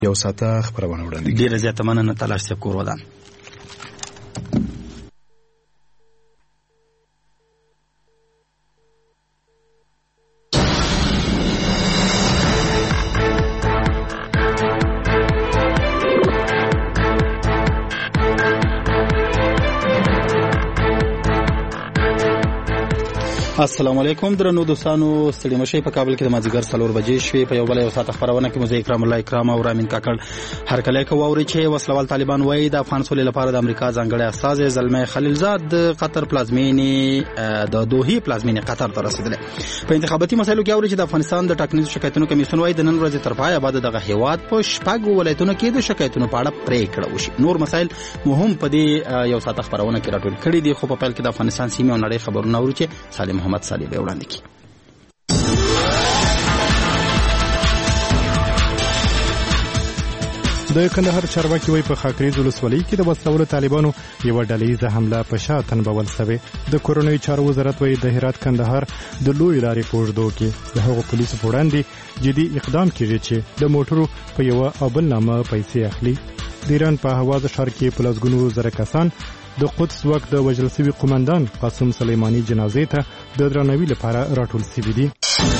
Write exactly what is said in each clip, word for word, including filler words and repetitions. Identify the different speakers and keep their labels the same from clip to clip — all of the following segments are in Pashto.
Speaker 1: یو ساعته خبرونه وړاندې.
Speaker 2: ډیره زیاته مننه تلاش صاحب کور ودان. السلام علیکم درنو دوستانو، ستړي مشي. په کابل کې د مازیګر څلور بجې شوې. په یو بل یو ساعت خبرونه کې مزه اکرام الله اکرام او رامین کاکړ هر کله کووري چې وسلوال طالبان وایي د افغان سولې لپاره د امریکا ځانګړی استازی زلمه خلیلزاد د قطر پلازمینې د دوحې پلازمینې قطر ته رسیدلی. په انتخاباتي مسایلو کې اوري چې د افغانستان د ټاکنیزو شکایتونو کمیسیون وایي د نن ورځې تر پایه بعد دغه هیواد په شپږو ولایتونو کې د شکایتونو په اړه پریکړه وشي. نور مسایل مهم په دې یو ساعت خبرونه کې راټول کړي دي، خو په پیل کې د افغانستان سیمې او نړۍ خبرونه اوري چې سالم محمد صالح به وړاندې کړي.
Speaker 3: د کندهار چارواکي وایي په خاکریز ولسوالۍ کې د وسلوالو طالبانو یوه ډلهییزه حمله په شا تنبول شوې. د کورنیو چارو وزارت وایي د هرات کندهار د لوی لارې په اوږدو کې د هغو پولیسو په وړاندې جدي اقدام کیږي چې د موټرو په یوه او بل نامه پیسې اخلي. د ایران په هوازه ښار کې په لسګونو زره کسان د قدس واک د وژل شوي قومندان قاسم سلیماني جنازې ته د درناوي لپاره راټول شوي دي.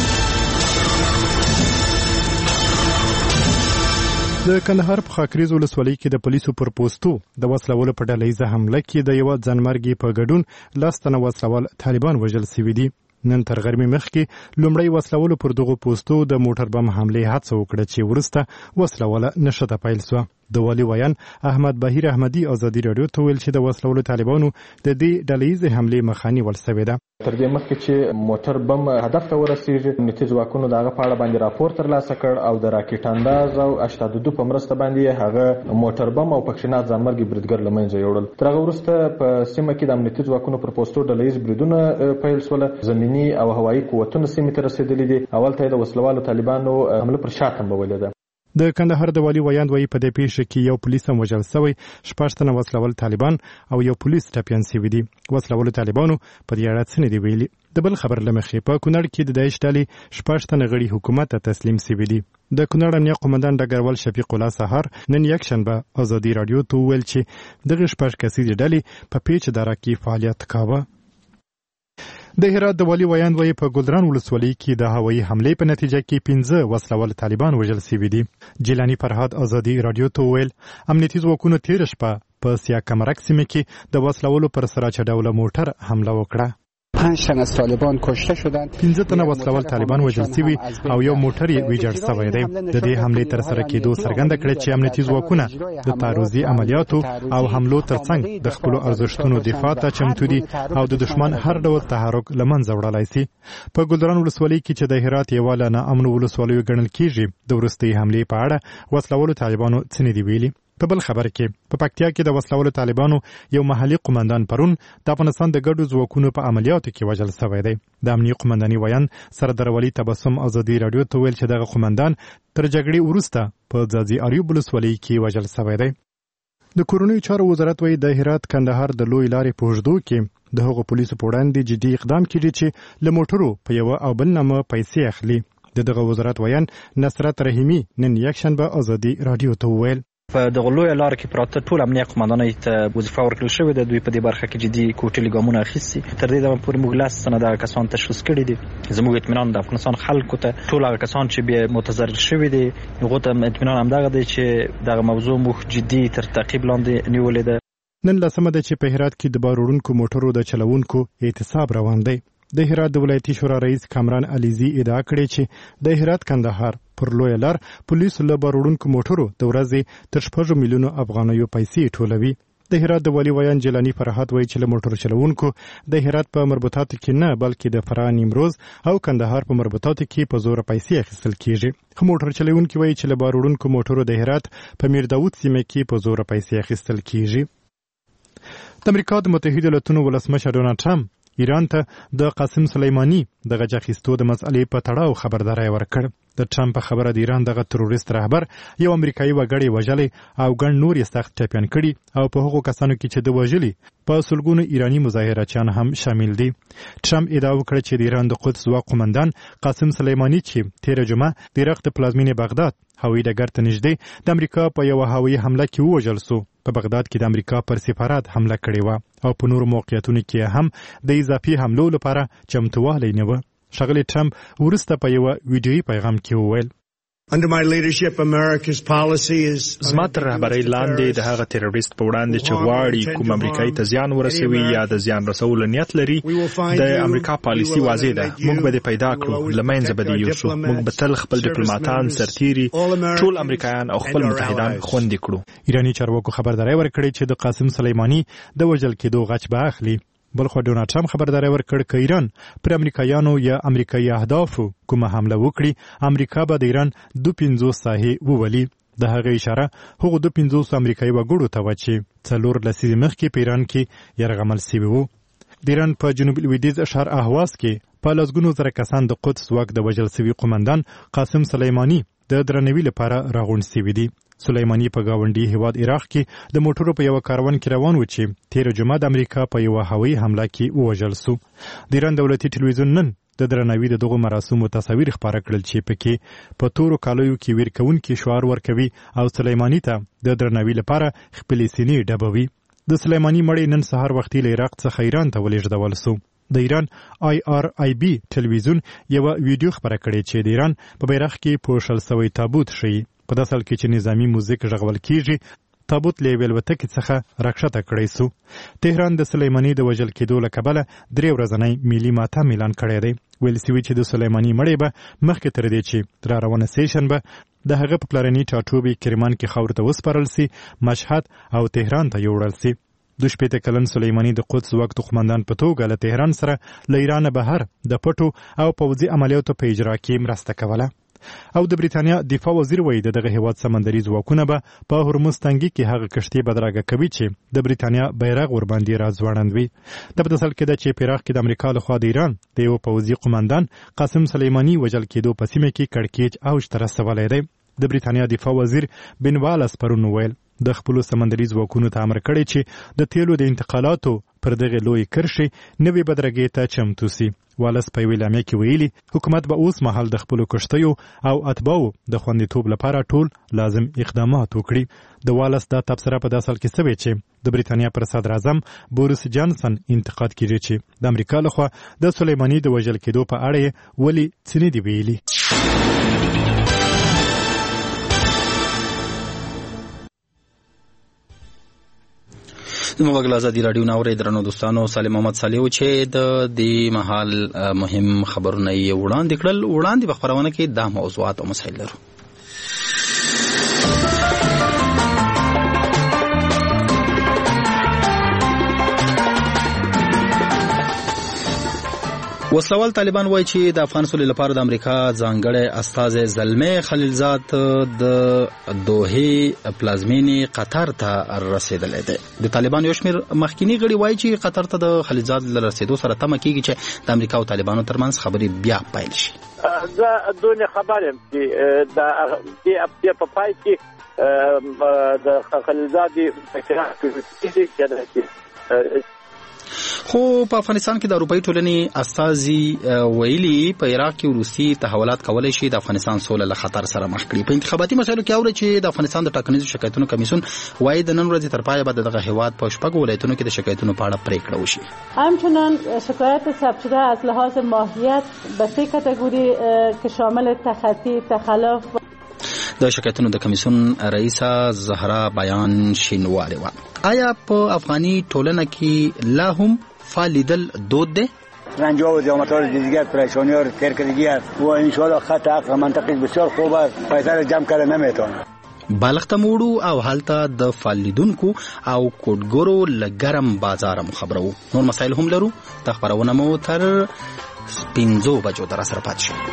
Speaker 3: د کندهار په خاکریز ولسوالۍ کې د پولیسو پر پوستو د وسلوالو په ډلهییزه حمله کې د یوه ځانمرګي په ګډون لس تنه وسلوال طالبان وژل شوي دي. نن تر غرمې مخکې لومړی وسلوالو پر دغو پوستو د موټر بم حملې هڅه وکړه چې وروسته وسلواله نښته پیل شوه. د والي ویان احمد بهیر احمدي ازادي راډیو ته ویل چې د وسلوالو طالبانو د دې ډلهییزې حملې مخه نیول شوې ده.
Speaker 4: تر دې مخکې چې موټر بم هدف ته ورسېږي، امنیتي ځواکونو د هغه په اړه باندې راپور ترلاسه کړ او د راکټ انداز او اشتاد دو په مرسته باندې هغه موټر بم او پکښینات ځانمرګي بریدګر له منځه یوړل. تر هغه وروسته په سیمه کې د امنیتي ځواکونو پر پوستو ډلهییز بریدونه پیل شول. زمیني او هوایي قوتونه سیمې ته رسېدلي دي. اول ته د وسلوالو طالبانو حمله پر شا تنبولې ده.
Speaker 3: د کندهار د والي ویاند وایي په دې پیښه کې یو پولیس هم وژل شوی، شپږ تنه وسلوال طالبان او یو پولیس ټپیان شوي دي. وسلوالو طالبانو په دې اړه څه نه دي ویلي. د بل خبر له مخې په کونړ کې د داعش ډلې شپږ تنه غړي حکومت ته تسلیم شوي دي. د کونړ امنیه قومندان ډګروال شفیق الله سهار نن یکشنبه ازادي راډیو ته وویل چې دغه شپږ کسیزې ډلې په پیچ دره کې فعالیت کاوه. د هرات د والي ویاند وایي په ګلدران ولسوالۍ کې د هوایي حملې په نتیجه کې پنځه وسلوال طالبان وژل شوي دي. جیلاني فرهاد ازادي راډیو ته وویل امنیتي ځواکونو تېره شپه په سیاکمرک سیمه کې د وسلوالو پر سراچه ډوله موټر حمله وکړه.
Speaker 5: پنج تن از طالبان کشته شدند.
Speaker 3: پنځه تنه وسلوال طالبان وژل شوي او یو موټر یې ویجاړ شوی دی. د دې حملې تر سره کېدو څرګنده کړه چې امنیتي ځواکونه د تعرضي عملیاتو او حملو ترڅنګ د خپلو ارزښتونو دفاع ته چمتو دي او د دښمن هر ډول تحرک له منځه وړلی شي. په ګلدران ولسوالۍ کې چې د هرات یوه له ناامنو ولسوالیو ګڼل کېږي، د وروستۍ حملې په اړه وسلوالو طالبانو څه نه دي ویلي. په بل خبر کې په پکتیا کې د وسلوالو طالبانو یو محلي قومندان پرون د افغانستان د ګډو ځواکونو په عملیاتو کې وژل شوی دی. د امنیه قومنداني ویان سردار ولي تبسم ازادي راډیو ته ویل چې دغه قومندان تر جګړې وروسته په ځاځي اریوب ولسوالۍ کې وژل شوی دی. د کورنیو چارو وزارت وایي د هرات کندهار د لوی لارې په اوږدو کې د هغو پولیسو په وړاندې جدي اقدام کیږي چې له موټرو په یوه او بل نامه پیسې اخلي. د دغه وزارت ویان نصرت رحیمي نن یکشنبه ازادي راډیو ته وویل
Speaker 6: په دغه لویه لاره کې پراته ټول امنیه قومندانۍ ته وظیفه ورکړل شوې ده. دوی په دې برخه کې جدي کوټلي ګامونه اخیستي. تر دې دمه پورې موږ لس تنه دغه کسان تشخیص کړي دي. زموږ اطمینان د افغانستان خلکو ته ټول هغه کسان چې بیا متضرر شوي دي هغو ته اطمینان همدغه دی چې دغه موضوع موږ جدي تر تعقیب لاندې نیولې ده.
Speaker 3: نن لسمه ده چې په هرات کې د بار وړونکو موټرو د چلوونکو اعتصاب روان دی. د هرات د ولایتي شورا رئیس کامران علیزي ادعا کړې چې د هرات کندهار پر لویه لار پولیسو له بار وړونکو موټرو د ورځې تر شپږو میلیونو افغانیو پیسې ټولوي. د هرات د والي ویان جیلاني فرهاد وایي چې له موټر چلوونکو د هرات په مربوطاتو کې نه بلکې د فراه، نیمروز او کندهار په مربوطاتو کې په زور پیسې اخیستل کیږي. خو موټر چلوونکي وایي چې له بار وړونکو موټرو د هرات په میر داود سیمه کې په زور پیسې اخیستل کیږي. د امریکا د متحده ایالاتونو ولسمشر ډونالډ ټرمپ ایران ته د قاسم سلیمانی د غچ اخیستو د مسئلې په تړاو خبرداري ورکړ. د ټرمپ په خبره د ایران دغه تروریست رهبر یو امریکایي وګړی وژلی او ګڼ نور یې سخت ټپیان کړي او په هغو کسانو کې چې د وژلي په سلګونو ایرانی مظاهرچیان هم شامل دي. ټرمپ ادعا وکړه چې د ایران د قدس ځواک قومندان قاسم سلیمانی چې تیره جمعه د عراق د پلازمینې بغداد هوایي ډګر ته نږدې د امریکا په یوه هوایي حمله کې ووژل سو. په بغداد کې د امریکا پر سفارت حمله کړې وه او په نورو موقعیتونو کې هم د اضافي حملو لپاره چمتووالی نه و. ښاغلی ټرمپ وروسته په یوه ویډیویي پیغام کې وویل
Speaker 1: Under my leadership, America's policy is
Speaker 7: زما تر رهبرۍ لاندې د هغه تیروریست په وړاندې چې غواړي کوم امریکایي ته زیان ورسوي یا د زیان رسولو نیت لري د امریکا پالیسي واضح ده. موږ به دې پیدا کړو، له منځه به دې یوسو. موږ به تل خپل ډیپلوماتان، سرتیري، ټول امریکایان او خپل متحدان خوندي کړو.
Speaker 3: ایرانی چارواکو خبرداری ورکړې چې د قاسم سلیمانی د وژل کېدو غچ به اخلي. بلخو ډونالد ټرمپ خبرداری ورکړ که ایران پر امریکایانو یا امریکایي اهدافو کومه حمله وکړي، امریکا به د ایران دو پنځوس ساحې وولي. د هغې اشاره هغو دو پنځوسو امریکایي وګړو ته وه چې څلور لسیزې مخکې په ایران کې یرغمل سوي وو. د ایران په جنوب لویدیځ ښار اهواز کې په لسګونو زره کسان د قدس واک د وژل سوي قومندان قاسم سلیمانی د درناوي لپاره راغونډ سوي دي. سلیمانی په گاونډي هیواد عراق کې د موټرو په یو کاروان کې روان و چې تیره جمعه د امریکا په یو هوایي حمله کې ووژل سو. د ایران دولتي ټلویزیون نن د درناوي د دغو مراسمو تصاویر خپاره کړل چې پکې په تورو کالیو کې ویر کوونکي شعار ورکوي او سلیمانی ته د درناوي لپاره خپلې سینې ډبوي. د سلیمانی مړی نن سهار وختي له عراق څخه ایران ته ولېږدول سو. د ایران آی آر آی بي ټلویزیون یوه ویډیو خپره کړې چې د ایران په بیرغ کې پوښل سوی تابوت ښیي. په داسې حال کې چې نظامي موزیک غږول کیږي، تابوت له یوې الوتکې څخه راکښته کړی سو. تهران د سلیمانی د وژل کېدو له کبله درې ورځنی ملي ماتم اعلان کړی دی. ویل سوي چې د سلیمانی مړی به مخکې تر دې چې را روانه سیشن به د هغه په پلرني ټاټوبي کرمان کې خاورو ته وسپارل سي، مشهد او تهران ته یوړل سي. د شپېته کلن سلیمانی د قدس واک قومندان په توګه له تهران سره له ایرانه بهر د پټو او پوځي عملیاتو په اجرا کې مرسته کوله. او د بریتانیا دفاع وزیر وایي د دغه هیواد سمندري ځواکونه به په هرمز تنګي کې هغه کشتۍ بدرګه کوي چې د بریتانیا بیرغ ورباندې راځوړندوي. د په داسې حال کې ده چې په عراق کې د امریکا لخوا د ایران د یو پوځي قومندان قاسم سلیمانی وژل کېدو په سیمه کې کړکېچ اوج ته رسولی دی. د بریتانیا دفاع وزیر بن والاس پرون وویل د خپلو سمندري ځواکونو ته امر کړی چې د تیلو د انتقالاتو پر دغه لوی کرښې نوې بدرګې ته چمتو سي. والاس په یوې اعلامیه کې ویلي حکومت به اوس مهال د خپلو کښتیو او اتباعو د خوندیتوب لپاره ټول لازم اقدامات وکړي. د والاس دا تبصره په داسې حال کې سوې چې د بریتانیا پر صدر اعظم بوریس جانسن انتقاد کیږي چې د امریکا لخوا د سلیمانی د وژل کېدو په اړه یې ولې څه نه دي ویلي.
Speaker 2: زموږ ازادي راډیو ناوړې درنو دوستانو، سالم محمد صالح چې د دې مهال مهم خبرونه یې وړاندې کړل. وړاندې په خبرونه کې دا موضوعات او مسایل لرو. وسلوال طالبان وایي چې د افغان سولې لپاره د امریکا ځانګړی استازی زلمي خلیلزاد د دوحې پلازمینې قطر ته رسیدلی دی. د طالبان یو شمېر مخکینی غړي وایي چې قطر ته د خلیلزاد له رسیدو سره تمه کېږي چې د امریکا او طالبانو ترمنځ خبرې بیا پیل شي.
Speaker 8: زه دونه خبر یم چې د دې په پای کې د خلیلزاد فکر
Speaker 2: خو په افغانستان کې د اروپایي ټولنې استازي ویلي په عراق کې روسي تحولات کولای شي د افغانستان سوله له خطر سره مخ کړي. په انتخاباتي مسایلو کې اوري چې د افغانستان د ټاکنیزو شکایتونو کمیسیون وایي د نن ورځې تر پایه به دغه هیواد په شپږو ولایتونو کې د شکایتونو په اړه پریکړه وشي.
Speaker 9: همچنان شکایت ثبت شده از لحاظ ماهیت به سه کاتگوری که شامل تخطی، تخلف
Speaker 2: د شکایتونو د کمیسیون رئیسه زهرا بیان شینواری و. آیا په افغاني ټولنه کې لا هم فعالیدل دود ده؟
Speaker 10: رنج و زحمت‌ها دیگر پریشانی‌ها رو تر کردگی است و ان شاء الله خط عقل منطقی بسیار خوب است. پیسې جمع کړل نمیتونه.
Speaker 2: بالغ تموړو او حالته د فعالیدونکو او کوډګورو لګرم بازار مخبرو. نور مسایل هم لرو. تخبرونه مو تر پنځو بجو در سره پات شي.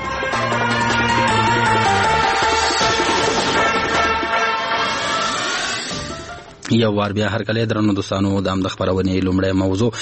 Speaker 2: یو وار بیا هر کله درنو دوستانو د خبرونې لومړی موضوع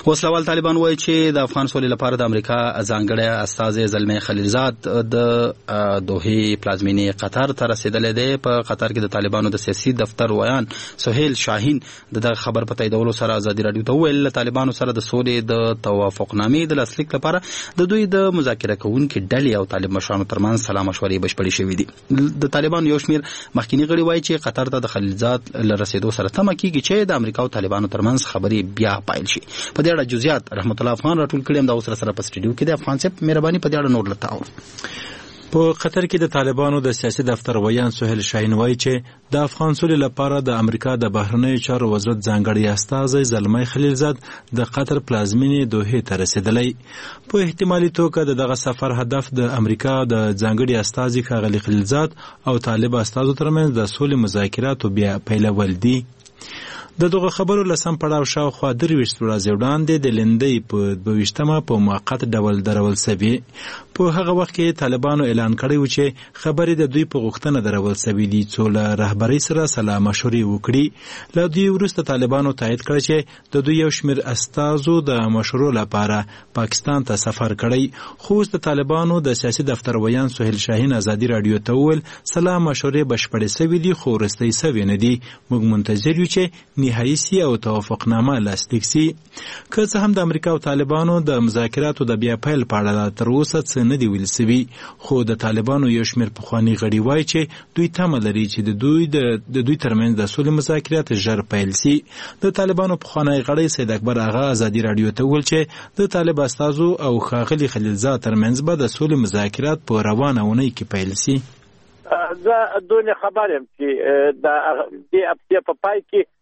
Speaker 2: وسلوال طالبان وایي چې د افغان سولې لپاره د امریکا ځانګړی استازی زلمی خلیلزاد د دوحې پلازمینې قطر ته رسیدلی دی. په قطر کې د طالبانو د سیاسي دفتر ویان سهیل شاهین د خبر په تاییدولو سره ازادي راډیو ته وویل له طالبانو سره د سولې د توافقنامې د لاسلیک لپاره د دوی د مذاکره کوونکي ډلې او طالب مشرانو ترمنځ سلا مشورې بشپړې شوې دي. د طالبانو یو شمېر مخکینی غړي وایي چې قطر ته د خلیلزاد له رسیدو سره تمه کېږي چې د امریکا او طالبانو ترمنځ خبرې بیا پیل شي. په دې اړه جزئیات رحمت الله افغان راټول کړي هم دا اوس سره په سټډیو کې د افغان صاحب مهرباني په دې اړه نور لته اورو.
Speaker 11: په قطر کې د طالبانو د سیاسي دفتر ویان سهیل شاهین وایي چې د افغان سولې لپاره د امریکا د بهرنیو چارو وزارت ځانګړی استازی زلمی خلیلزاد د قطر پلازمینې دوحې ته رسیدلی. په احتمالي توګه د دغه سفر هدف د امریکا د ځانګړي استازي ښاغلي خلیلزاد او طالب استازو ترمنځ د سولې مذاکراتو بیا پیلول دي. د دغه خبرو لسم پړاو شاوخوا درویشت ورځې وړاندې د لندۍ په دوه ویشتمه په موقت ډول درول سوي. په هغه وخت کې طالبانو اعلان کړی و چې خبرې د دوی په غوښتنه درول سوي دي څو له رهبرۍ سره سلا مشورې وکړي. له دوی وروسته طالبانو تایید کړی چې د دوی یو شمېر استازو د مشورو لپاره پاکستان ته سفر کړی. خو اوس د طالبانو د سیاسي دفتر ویان سهیل شاهین ازادي راډیو ته وویل سلا مشورې بشپړې سوي دي خو وروستۍ سوي نه دي. موږ منتظر یو چې نهایي سي او توافقنامه لاسلیک سي. که څه هم د امریکا او طالبانو د مذاکراتو د بیا پیل په اړه تر اوسه څه نه دي ویل سوي، خو د طالبانو یو شمېر پخواني غړي وایي چې دوی تمه لري چې د دوی د دوی ترمنځ د سولې مذاکرات ژر پیل سي. د طالبانو پخوانی غړی سید اکبر آغا ازادي راډیو ته وویل چې د طالب استازو او ښاغلي خلیلزاد ترمنځ به د سولې مذاکرات په روانه اونۍ کې پیل سي.
Speaker 8: زه دونه خبر یم چې د دې هفتې په پای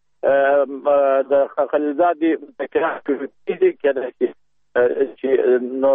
Speaker 8: کې د خلیلزاد مذاکرات کېدای چې نو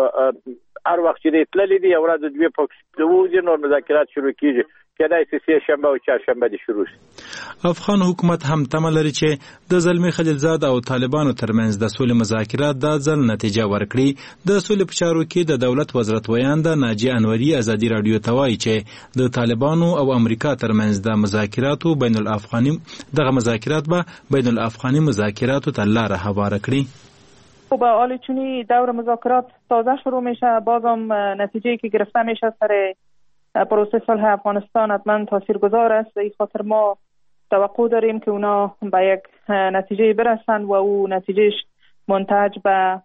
Speaker 8: هر وخت چې تللی دی یو ورځ دوی په وځي نو مذاکرات شروع کیږي کېدای شي سه شنبه او چهارشنبه دي شروع شي.
Speaker 11: افغان حکومت هم تمه لري چې د زلمی خلیلزاد او طالبانو ترمنځ د سولې مذاکرات د ځل نتیجه ورکړي. د سولې په چارو کې د دولت وزارت ویانده ناجیه انوري ازادي راډیو ته وایي چې د طالبانو او امریکا ترمنځ د مذاکراتو بین الافغاني دغه مذاکرات به بین الافغاني مذاکراتو ته لار هواره کړي.
Speaker 12: با حال چونی دور مذاکرات تازه شروع میشه، بازم نتیجه‌ای که گرفته میشه سر پروسه صلح افغانستان حتما تاثیرگذار است. این خاطر ما توقع داریم که اونا به یک نتیجه برسن و او نتیجهش منتهج به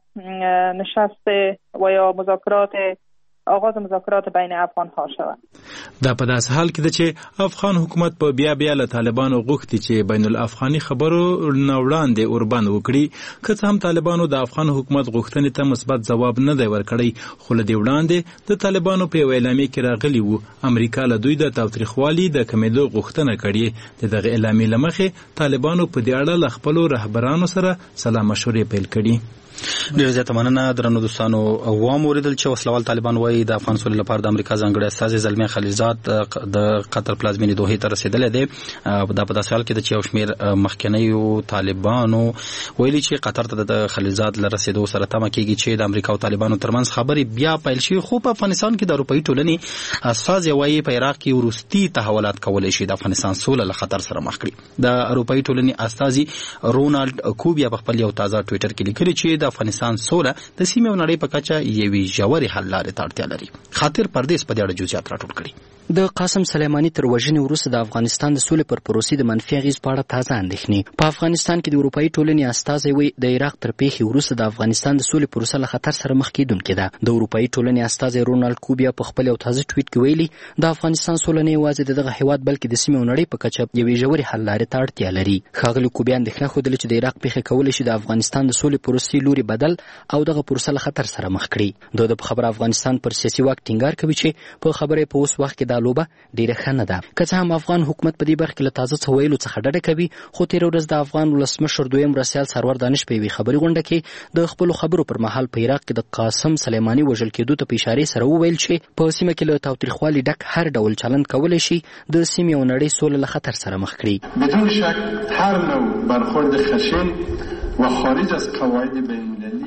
Speaker 12: نشست و یا مذاکرات آغاز مذاکرات بین افغان ها شود.
Speaker 11: دا په داس حال کې ده چې افغان حکومت په بیا بیا له طالبانو غوښتي چې بین الافغاني خبرو نه وړاندې اوربند وکړي. که څه هم طالبانو د افغان حکومت غوښتنې ته مثبت ځواب نه دی ورکړی، خو له دې وړاندې د طالبانو په یو اعلامیه کې راغلي وو امریکا له دوی د تاوتریخوالي د کمیدو غوښتنه کړې. د دغه اعلامیې له مخې طالبانو په دې اړه له خپلو رهبرانو سره سلا مشورې پیل کړي.
Speaker 2: ډېر زیاته مننه درنو دوستانو. وام اوریدل چې وسلوال طالبان وایي د افغان سولې لپاره د امریکا ځانګړی استازی زلمی خلیلزاد د قطر پلازمینې دوحې ته رسېدلی دی. دا په داسې حال کې ده چې یو شمېر مخکینیو طالبانو ویلي چې قطر ته د خلیلزاد له رسېدو سره تمه کېږي چې د امریکا او طالبانو ترمنځ خبرې بیا پیل شي. خو په افغانستان کې د اروپایي ټولنې استازی وایي په عراق کې وروستي تحولات کولی شي د افغانستان سوله له خطر سره مخ کړي. د اروپایي ټولنې استازي رونالډ کوبیا په خپل یو تازه ټویټر کې لیکلي چې د افغانستان سوله د سیمې او نړۍ په کچه یوې ژورې حل لارې ته اړتیا لري. خاطر پردیس په دې اړه جزئیات راټول کړي.
Speaker 13: د قاسم سلیمانی تر وژنې وروسته د افغانستان د سولې پر پروسې د منفي اغېز په اړه تازه اندېښنې. په افغانستان کې د اروپایي ټولنې استازی وایي د عراق تر پیښې وروسته د افغانستان د سولې پروسه له خطر سره مخ کېدونکې ده. د اروپایي ټولنې استازی رونالډ کوبیا په خپل یو تازه ټویټ کې ویلي د افغانستان سوله نه یوازې د دغه هېواد بلکې د سیمې او نړۍ په کچه یوې ژورې حل لارې ته اړتیا لري. ښاغلي کوبیا اندېښنه ښودلې چې د عراق پیښې کولی شي د افغانستان د سولې پروسې لوري بدل او دغه پروسه له خطر سره مخ کړي. د په خبره افغانستان پر سیاسي واک ټینګار کوي چې په خبره په اوس وخت کې دا لوبه ډېره ښه نه ده. که څه هم افغان حکومت په دې برخه کې له تازه څه ویلو څخه ډډه کوي، خو تېره ورځ د افغان ولسمشر دویم مرستیال سرور دانش په یوې خبري غونډه کې د خپلو خبرو پر مهال په عراق کې د قاسم سلیماني وژل کېدو ته په اشارې سره وویل چې په سیمه کې له تاوتریخوالي ډک هر ډول چلند کولی شي د سیمې او نړۍ سوله له خطر سره مخ کړي.
Speaker 14: بدون شک هر نوع برخورد خشن و خارج از قواعد بین‌المللی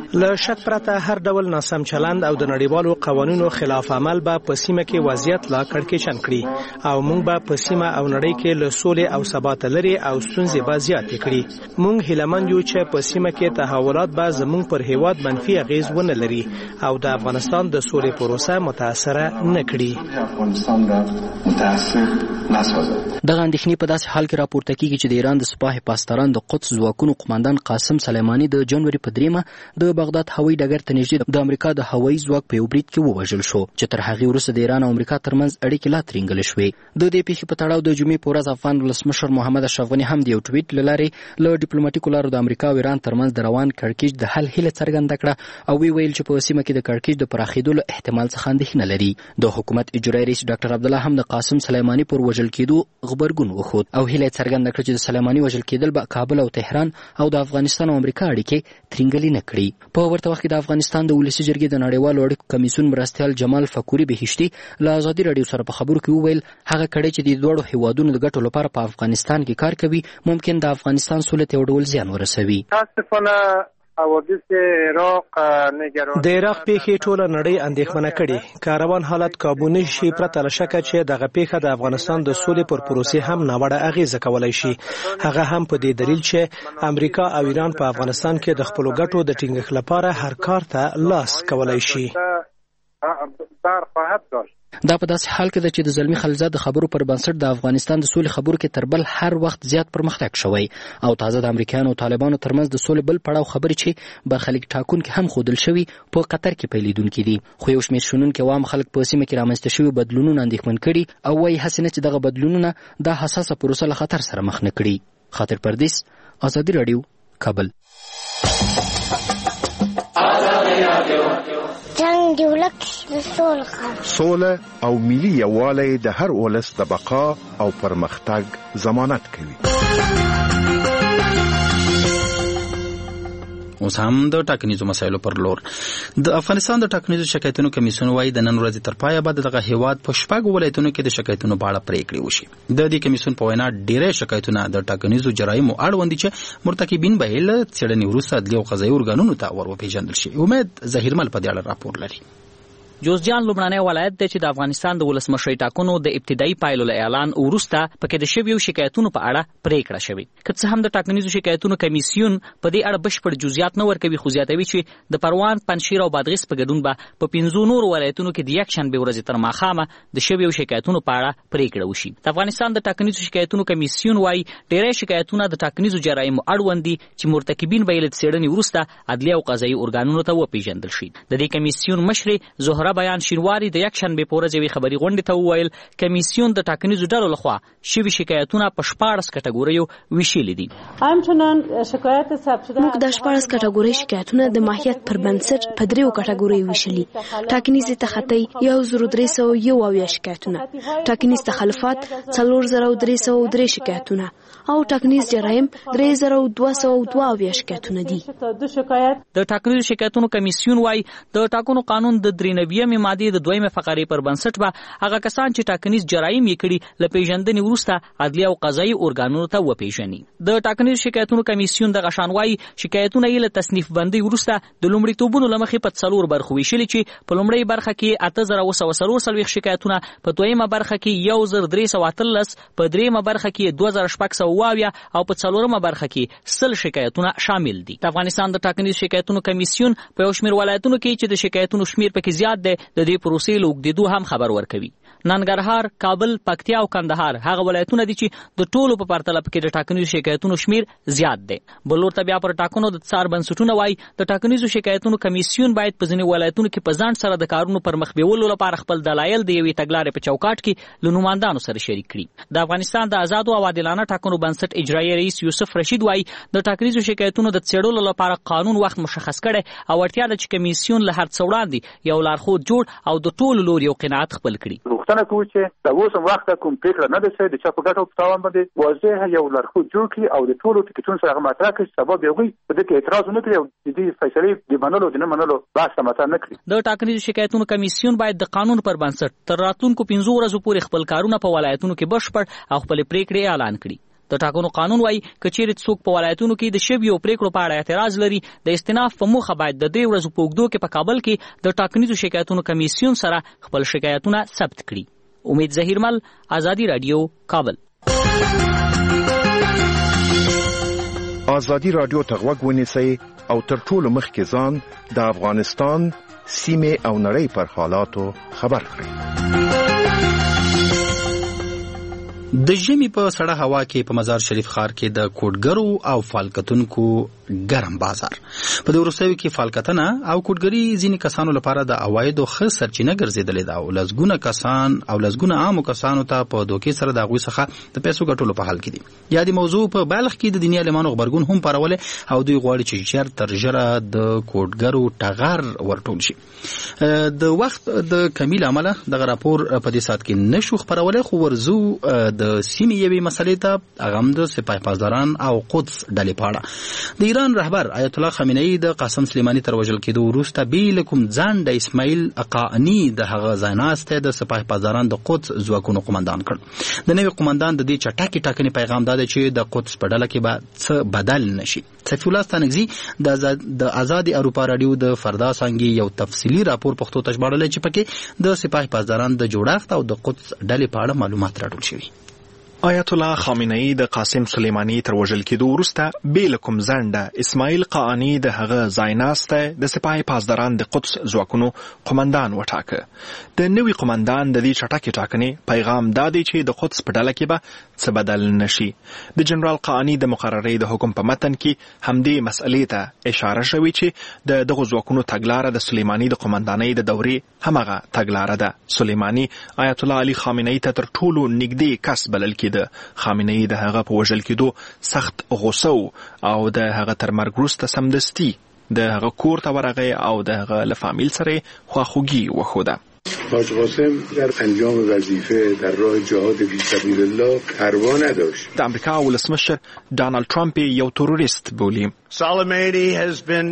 Speaker 14: له شک پرته هر ډول ناسم چلند او د نړیوالو قوانینو خلاف عمل به په سیمه کې وضعیت لا کړکېچن کړي او موږ به په سیمه او نړۍ کې له سولې او ثبات لري او ستونزې به زیاتې کړي. موږ هیلهمند یو چې په سیمه کې تحولات به زموږ پر هیواد منفي اغیز ونه لري او د افغانستان د سولې پروسه متاثره نه کړي.
Speaker 13: دغه اندېښنې په داسې حال کې راپورته کیږي چې د ایران د سپاه پاسداران د قدس ځواکونو قماندان قاسم سلیماني د جنوري په دریمه د بغداد هوایي ډګر ته نږدې د امریکا د هوایي ځواک په یو برید کې ووژل شو چې تر هغې وروسته د ایران او امریکا ترمنځ اړیکې لا ترینګلې شوې. د دې پیښې په تړاو د جمعې په ورځ افغان ولسمشر محمد اشرف غني هم د یو ټویټ له لارې له ډیپلوماټیکو لارو د امریکا او ایران ترمنځ د روان کړکېچ د حل هیله څرګنده کړه او وی ویل چې په سیمه کې د کړکېچ د پراخېدو له احتمال څخه اندېښنه لري. د حکومت اجرایي رئیس ډاکټر عبدالله هم د قاسم سلیماني پر وژل کېدو غبرګون وښود او هیله څرګنده کړه چې د سلیماني وژل کېدل به کابل او تهران او د افغانستان او امریکا اړیکې ترینګلې نه کړي. په ورته وخت کې د افغانستان د ولسي جرګې د نړیوالو اړیکو کمیسیون مرستیال جمال فکوري بهشتي له ازادي راډیو سره په خبرو کې وویل هغه کړۍ چې د دواړو هیوادونو د ګټو لپاره په افغانستان کې کار کوي ممکن د افغانستان سولې ته یو ډول زیان ورسوي.
Speaker 14: د عراق پیښې ټوله نړۍ اندېښمنه کړي. که روان حالت کابو نه شي پرته له شکه چې دغه پیښه د افغانستان د سولې پر پروسې هم ناوړه اغیزه کولی شي. هغه هم په دې دلیل چې امریکا او ایران په افغانستان کې د خپلو ګټو د ټینګښت لپاره هر کار ته لاس کولی شي.
Speaker 13: دا په داسې حال کې ده چې د زلمي خلیلزاد د خبرو پر بنسټ د افغانستان د سولې خبرو کې تر بل هر وخت زیات پرمختګ شوی او تازه د امریکایانو او طالبانو ترمنځ د سولې بل پړاو خبرې چې برخلیک ټاکونکي هم ښودل شوي په قطر کې پیلېدونکي دي. خو یو شمېر شنونکي عوام خلک په سیمه کې رامنځته شوي بدلونونه اندېښمن کړي او وایي هسې نه چې دغه بدلونونه دا حساسه پروسه له خطر سره مخ نه کړي. خاطر پردیس، ازادي راډیو، کابل.
Speaker 15: جنگ دی ولک د سولې سوله او ملي یووالی د هر ولس د بقا او پرمختګ ضمانت کوي.
Speaker 2: اوس هم د ټاکنیزو مسایلو پر لور د افغانستان د ټاکنیزو شکایتونو کمیسیون وايي د نن ورځې تر پایه به دغه هیواد په شپږ ولایتونو کې د شکایتونو په اړه پریکړې وشي. د دې کمیسیون په وینا ډېری شکایتونه د ټاکنیزو جرایمو اړوند دي چې مرتکبین به له څېړنې وروسته عدلي او قضایي ارګانونو ته ور وپېژندل شي. امید ظهیرمل په دې اړه راپور لري.
Speaker 16: جوزجان لومړنی ولایت دی چې د افغانستان د ولسمشرۍ ټاکنو د ابتدایي پایلو له اعلان وروسته پکې د شویو شکایتونو په اړه پریکړه شوې. که څه هم د ټاکنیزو شکایتونو کمیسیون په دې اړه بشپړ جزئیات نه ورکوي، خو زیاتوي چې د پروان، پنجشیر او بادغیس په ګډون به په پنځو نورو ولایتونو کې د یکشنبې ورځې تر ماښامه د شویو شکایتونو په اړه پریکړه وشي. د افغانستان د ټاکنیزو شکایتونو کمیسیون وايي ډېری شکایتونه د ټاکنیزو جرایمو اړوند دي چې مرتکبین به یې له څېړنې وروسته عدلي او قضایي ارګانونو ته وپېژندل شي. د دې کمیسیون مشرې زهره بیان شینواري د یکشنبې په ورځ یوې خبري غونډې ته وویل کمیسیون د ټاکنیزو ډلو لخوا شوي شکایتونه په شپاړس کټګوریو ویشلي دي.
Speaker 9: همچنان شکایت ثبت شده
Speaker 17: موږ د شپاړس کټګورۍ شکایتونه د ماهیت پر بنسټ په دریو کټګوریو ویشلي. ټاکنیزې تخطی یو زر درې سوه یو اویا شکایتونه، ټاکنیز تخلفات څلور زره درې سوه درې شکایتونه او ټاکنیز جرایم درې زره دوه سوه دوه اویا شکایتونه دي.
Speaker 16: د ټاکنیزو شکایتونو کمیسیون وايي د ټاکنو قانون د درې نوي مادې د دویمه فقرې پر بنسټ به هغه کسان چې ټاکنیز جرایم یې کړي له پیژندنې وروسته عدلي او قضایي ارګانونو ته وپېژني. د ټاکنیزو شکایتونو کمیسیون دغه شان وايي شکایتونه یې له تصنیف بندۍ وروسته د لومړیتوبونو له مخې په څلور برخو ویشلي چې په لومړۍ برخه کې اته زره اوه سوه څلور څلوېښت شکایتونه، په دویمه برخه کې یو زر درې سوه اتلس، په درېیمه برخه کې دوه زره شپږ سوه اوه اویا او په څلورمه برخه کې سل شکایتونه شامل دي. د افغانستان د ټاکنیزو شکایتونو کمیسیون په یو شمېر ولایتونو کې چې د شکایتونو شمېر پکې زیات دی د دې پروسې له اوږدېدو هم خبر ورکوي. ننګرهار، کابل، پکتیا او کندهار هغه ولایتونه دي چې د ټولو په پرتله پکې د ټاکنیزو شکایتونو شمیر زیات دی. بل لور ته بیا پر ټاکنو د څار بنسټونه وايي د ټاکنیزو شکایتونو کمیسیون باید په ځینې ولایتونو کې په ځان سره د کارونو پر مخ بیولو لپاره خپل دلایل د یوې تګلارې په چوکاټ کې له نوماندانو سره شریک کړي. د افغانستان د آزادو او عادلانه ټاکنو بنسټ اجرایي رئیس یوسف رشید وايي د ټاکنیزو شکایتونو د څېړلو لپاره قانون وخت مشخص کړي او اړتیا ده چې کمیسیون له هر څه وړاندې یو لارښود جوړ او د ټولو لوري یو قناعت خپل کړي.
Speaker 18: غوښتنه کوو چې د اوس وخت کوم پریکړه نه ده شوې د چا په ګټه او په تاوان باندې واضح یو لارښود جوړ کړي او د ټولو ټکټونو سره هغه مطرح کړي چې سبب هغوی په دې کې اعتراض ونه کړي او د دې فیصلې د منلو د نه منلو بحث مطرح نه کړي.
Speaker 16: د ټاکنیزو شکایتونو کمیسیون باید د قانون پر بنسټ تر راتلونکو پنځو ورځو پورې خپل کارونه په ولایتونو کې بشپړ او خپل پریکړې اعلان کړي. د ټاکنو قانون وايي کچېرې څوک په ولایتونو کې د شویو پریکړو په اړه اعتراض لري د استئناف په موخه باید د دې ورځو په اوږدو کې په کابل کې د ټاکنیزو شکایتونو کمیسیون سره خپل شکایتونه ثبت کړي. امید ظهیرمل، آزادی رادیو، کابل.
Speaker 15: آزادی رادیو ته غوږ ونیسئ او تر ټولو مخکې ځان د افغانستان سیمې او نړۍ پر حالاتو خبر کړئ.
Speaker 2: د ژمي په سړه هوا کې په مزار شریف ښار کې د کوډګرو او فالکتونکو ګرم بازار. په د وروستیو کې فالکتنه او کوډګري ځینې کسانو لپاره د عوایدو ښه سرچینه ګرځېدلې ده او لسګونه کسان او لسګونه عامو کسانو ته په دوکې سره د هغوی څخه د پیسو ګټلو په حال کې دي. یا د موضوع په بلخ کې د دیني عالمانو غبرګون هم پارولې او دوی غواړي چې ژر تر ژره د کوډګرو ټغر ورټول شي. د وخت د کمی له امله دغه راپور په دې ساعت کې نشو خپرولی، خو ورزو د سیمې یوې مسلې ته هغه هم د سپاه پاسداران او قدس ډلې په اړه. د ایران رهبر آیت الله خامنه ای د قاسم سلیماني تر وژل کېدو وروسته بې له کوم ځان د اسماعیل قاانی د هغه ځایناستی د سپاه پاسداران د قدس ځواکونو قمندان کړ. د نوي قمندان د دې چټکې ټاکنې پیغام دا دی چې د قدس په ډله کې به څه بدل نشي. صفی الله ستانکزي د آزادي اروپا رادیو د فردا څانګې یو تفصیلي راپور پښتو ته ژباړلی چې پکې د سپاه پاسداران د جوړښت او د قدس ډلې په اړه معلومات راټول شوي.
Speaker 7: آیت الله خامنه ای د قاسم سلیمانی تر وژل کېدو وروسته بې له کوم ځنډه اسماعیل قاانی د هغه ځایناستی د سپاه پاسداران د قدس ځواکونو قمندان وټاکه. د نوي قمندان د دې چټکې ټاکنې پیغام دا دی چې د قدس په ډله کې به څه بدل نشي. د جنرال قاانی د مقررې د حکم په متن کې همدې مسئلې ته اشاره شوې چې د دغو ځواکونو تګلاره د سلیمانی د قمندانۍ د دورې همغه تګلاره ده. سلیمانی آیت الله علي خامنه ای ته تر ټولو نږدې کس بلل کېده. خامنه ای د هغه په وژل کېدو سخت غوسه او د هغه تر مرګ وروسته سمدستي د هغه کور ته ورغی او د هغه له فامیل سره خواخوږي وښوده.
Speaker 19: حاج قاسم در انجام وظیفه در راه جهاد فی سبیل الله پروا نداشت.
Speaker 7: د امریکا ولسمشر ډانلډ ټرمپ یو تروریست بولي.
Speaker 1: Soleimani has been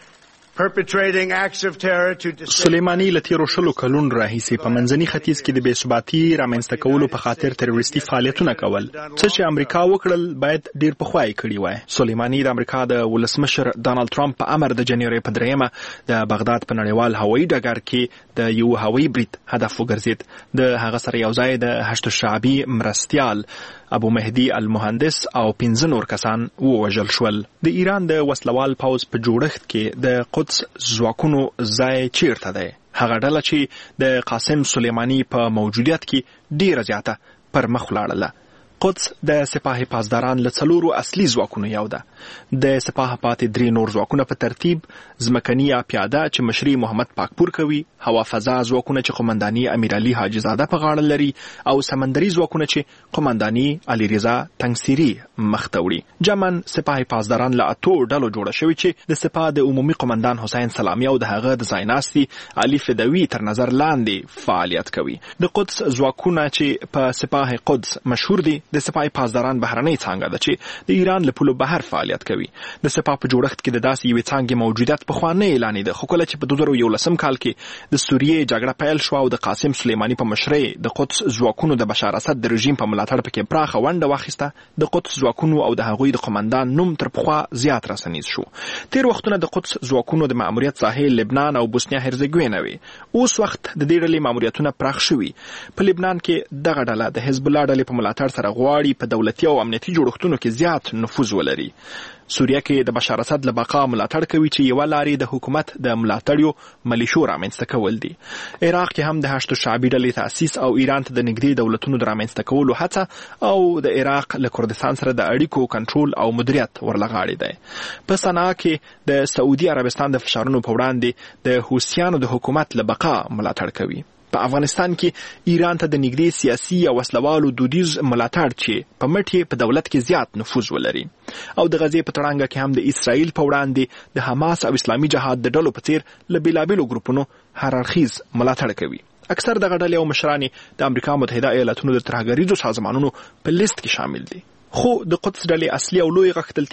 Speaker 1: perpetrating acts of terror to
Speaker 7: سلیمانی له تیرو شلو کلونو راهیسې په منځني ختیځ کې د بې ثباتي رامنځته کولو په خاطر تروریستي فعالیتونه کول. څه چې امریکا وکړل باید ډیر پخوا یې کړي وای. سلیمانی د امریکا د ولسمشر ډانلډ ټرمپ په امر د جنوري په دریمه د بغداد په نړیوال هوایي ډګر کې د یو هوایي برید هدف وګرځید. د هغه سره یو ځای د هشت شعبي مرستیال ابو مهدی المهندس او پنځه نور کسان ووژل شول. د ایران د وسلوال پوځ په جوړښت کې د قدس ځواکونو ځای چیرته دی؟ هغه ډله چې د قاسم سلیمانی په موجودیت کې ډیره زیاته پر مخ ولاړله. قدس د سپاه پاسداران له څلورو اصلي ځواکونو یو ده. د سپاه پاتې درې نور ځواکونه په ترتیب ځمکني یا پیاده چې مشري محمد پاکپور کوي، هوا فضا ځواکونه چې قمنداني امیرعلي حاجي زاده په غاړه لري او سمندري ځواکونه چې قمنداني علي رضا تنگسيري مخته وړي. جمن سپاه پاسداران له اتو ډلو جوړه شوي چې د سپاه د عمومي قمندان حسین سلامي او د هغه د ځایناستي علي فدوي تر نظر لاندې فعالیت کوي. د قدس ځواکونه چې په سپاه قدس مشهور دي د سپاه پاسداران بهرنۍ څانګه ده چې د ایران له پولو بهر فعالیت کوي. د سپاه په جوړښت کې د داسې یوې څانګې موجودیت پخوانی اعلانې ده، خو کله چې په دوه زره یولسم کال کې د سوریې جګړه پیل شوه او د قاسم سلیمانی په مشرۍ د قدس ځواکونو د بشار اسد د رژیم په ملاتړ پکې پراخه ونډه واخیسته، د قدس ځواکونو او د هغوی د قمندان نوم تر پخوا زیات رسنیز شو. تیر وختونه د قدس ځواکونو د ماموریت ساحې لبنان او بوسنیا هرزګوینا وي. اوس وخت د دې ډلې ماموریتونه پراخ شوي. په لبنان کې دغه ډله د حزب الله ډلې په ملاتړ سره غواړي په دولتي او امنیتي جوړښتونو کې زیات نفوذ ولري. سوریه کې د بشار اسد له بقا ملاتړ کوي چې یوه لارې د حکومت د ملاتړیو ملیشو رامنځته کول دي. عراق کې هم د هشتو شعبي ډلې تاسیس او ایران ته د نږدې دولتونو د رامنځته کولو هڅه او د عراق له کردستان سره د اړیکو کنټرول او مدیریت ورلغاړي دی. په صنعا کې د سعودي عربستان د فشارونو په وړاندې د حوثیانو د حکومت له بقا ملاتړ کوي. په افغانستان کې ایران ته د نږدې سیاسي او وسلوالو دودیز ملاتړ چې په مټ په دولت کې زیات نفوذ ولري او د غزې په تړانګه کې هم د اسرائیل په وړاندې د حماس او اسلامي جهاد د ډلو په څیر له بیلابیلو ګروپونو هررخیز ملاتړ کوي. اکثر دغه ډلې او مشران د امریکا متحده ایالاتونو د ترهګریزو سازمانونو په لیست کې شامل دي. خو د قدس ډلې اصلي او لوی غښتلتیا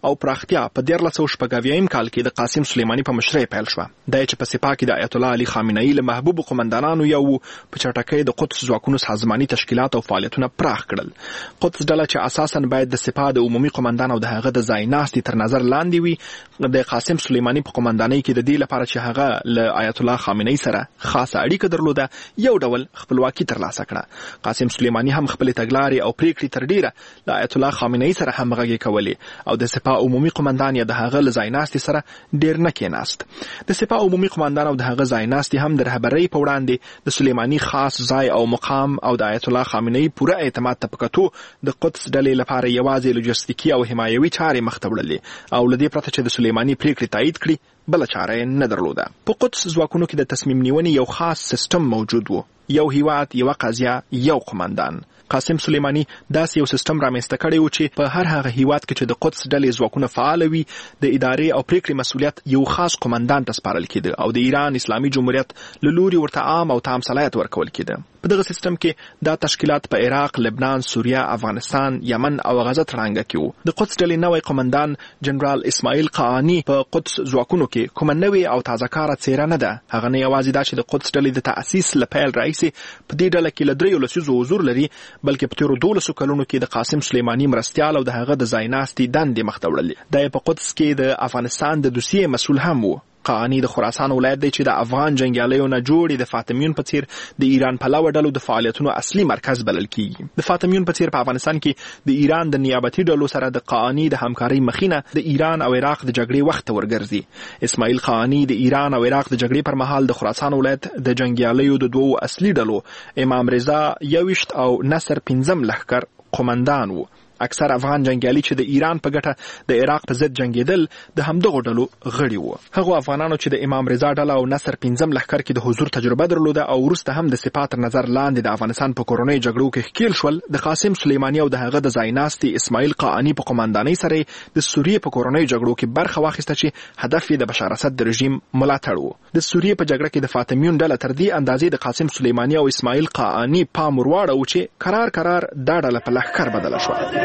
Speaker 7: او پراختیا په دیارلس سوه شپږ اویایم کال کې د قاسم سلیماني په مشرۍ پیل شوه. دا چې په سپاه کې د آیت الله علي خامنه‌ای له محبوب قومندانانو یو په چټکۍ د قدس ځواکونو سازماني تشکیلات او فعالیتونه پراخ کړل. قدس ډله چې اساساً باید د سپاه د عمومي قومندان او د هغه د ځای ناستي تر نظر لاندې وي، د قاسم سلیماني په قومندانۍ کې د دې لپاره چې هغه له آیت الله خامنه‌ای سره خاصه اړیکه درلوده یو ډول خپلواکي ترلاسه کړه. قاسم سلیماني هم خپل تګلارې او پریکړې تر ډیره له آیت الله خامنه‌ای سره همغږي کولې او د سپاه عمومي قومندان یا د هغه له ځای ناستي سره ډیر نه کېناست. د سپاه عمومي قومندان او د هغه ځای ناستي هم د رهبرۍ په وړاندې د سلیماني خاص ځای او مقام او د آیت الله خامنه‌ای پوره اعتماد ته په کتو د قدس ډلې لپاره یوازې لوجستیکي او حمایوي چارې مخ ته وړلې او له دې پرته چې د سلیماني پریکړې تایید کړي بله چاره نه درلوده. په قدس ځواکونو کې د تصمیم نیونې یو خاص سیستم موجود و، یو هیواد، یوه قضیه، یو قومندان. قاسم سلیماني داسې یو سیستم رامنځته کړی و چې په هر هغه هیواد کې چې د قدس ډلې ځواکونه فعال وي د ادارې او پریکړې مسؤلیت یو خاص قومندان ته سپارل کېده او د ایران اسلامي جمهوریت له لوري ورته عام او تام صلاحیت ورکول کېده. په دغه سیستم کې دا تشکیلات په عراق، لبنان، سوریه، افغانستان، یمن او غزه ترانګه کې وو. د قدس ډلې نوی قومندان جنرال اسماعیل قاانی په قدس ځواکونو کې کومه نوې او تازه کاره څیره نه ده. هغه نه یوازې دا چې د قدس ډلې د تأسیس له پیل راهیسې په دې ډله کې له دریو لسیزو حضور لري، بلکې په تیرو دولسو کلونو کې د قاسم سلیماني مرستیال او د هغه د ځای ناستي دندې مخ ته وړلې. دا په قدس کې د افغانستان د دوسیې مسؤل هم و. قاانی د خراسان ولایت دی چې د افغان جنګیالیو نه جوړې د فاطمیون په څیر د ایران پلوه ډلو د فعالیتونو اصلي مرکز بلل کیږي. د فاطمیون په څیر په افغانستان کې د ایران د نیابتي ډلو سره د قاانی د همکارۍ مخینه د ایران او عراق د جګړې وخت ته ورګرځي. اسماعیل قاانی د ایران او عراق د جګړې پر مهال د خراسان ولایت د جنګیالیو د دوو اصلي ډلو امام رضا یویشت او نصر پنځم لښکر قومندان و. اکثر افغان جنگیالي چې د ایران په ګټه د عراق په ضد جنگیدل د همدغو ډلو غړي وو. هغو افغانانو چې د امام رضا ډله او نصر پنځم لښکر کې د حضور تجربه درلوده او وروسته هم د سپاه تر نظر لاندې د افغانستان په کورنۍ جګړو کې ښکیل شول، د قاسم سلیماني او د هغه د ځای ناستي اسماعیل قاانی په قومندانۍ سره د سوریې په کورنۍ جګړو کې برخه واخیسته چې هدف یې د بشار اسد د رژیم ملاتړ و. د سوریې په جګړه کې د فاطمیون ډله تر دې اندازې د قاسم سلیماني او اسماعیل قاانی پام ورواړو چې قرار قرار دا ډله په لښکر بدله شوه.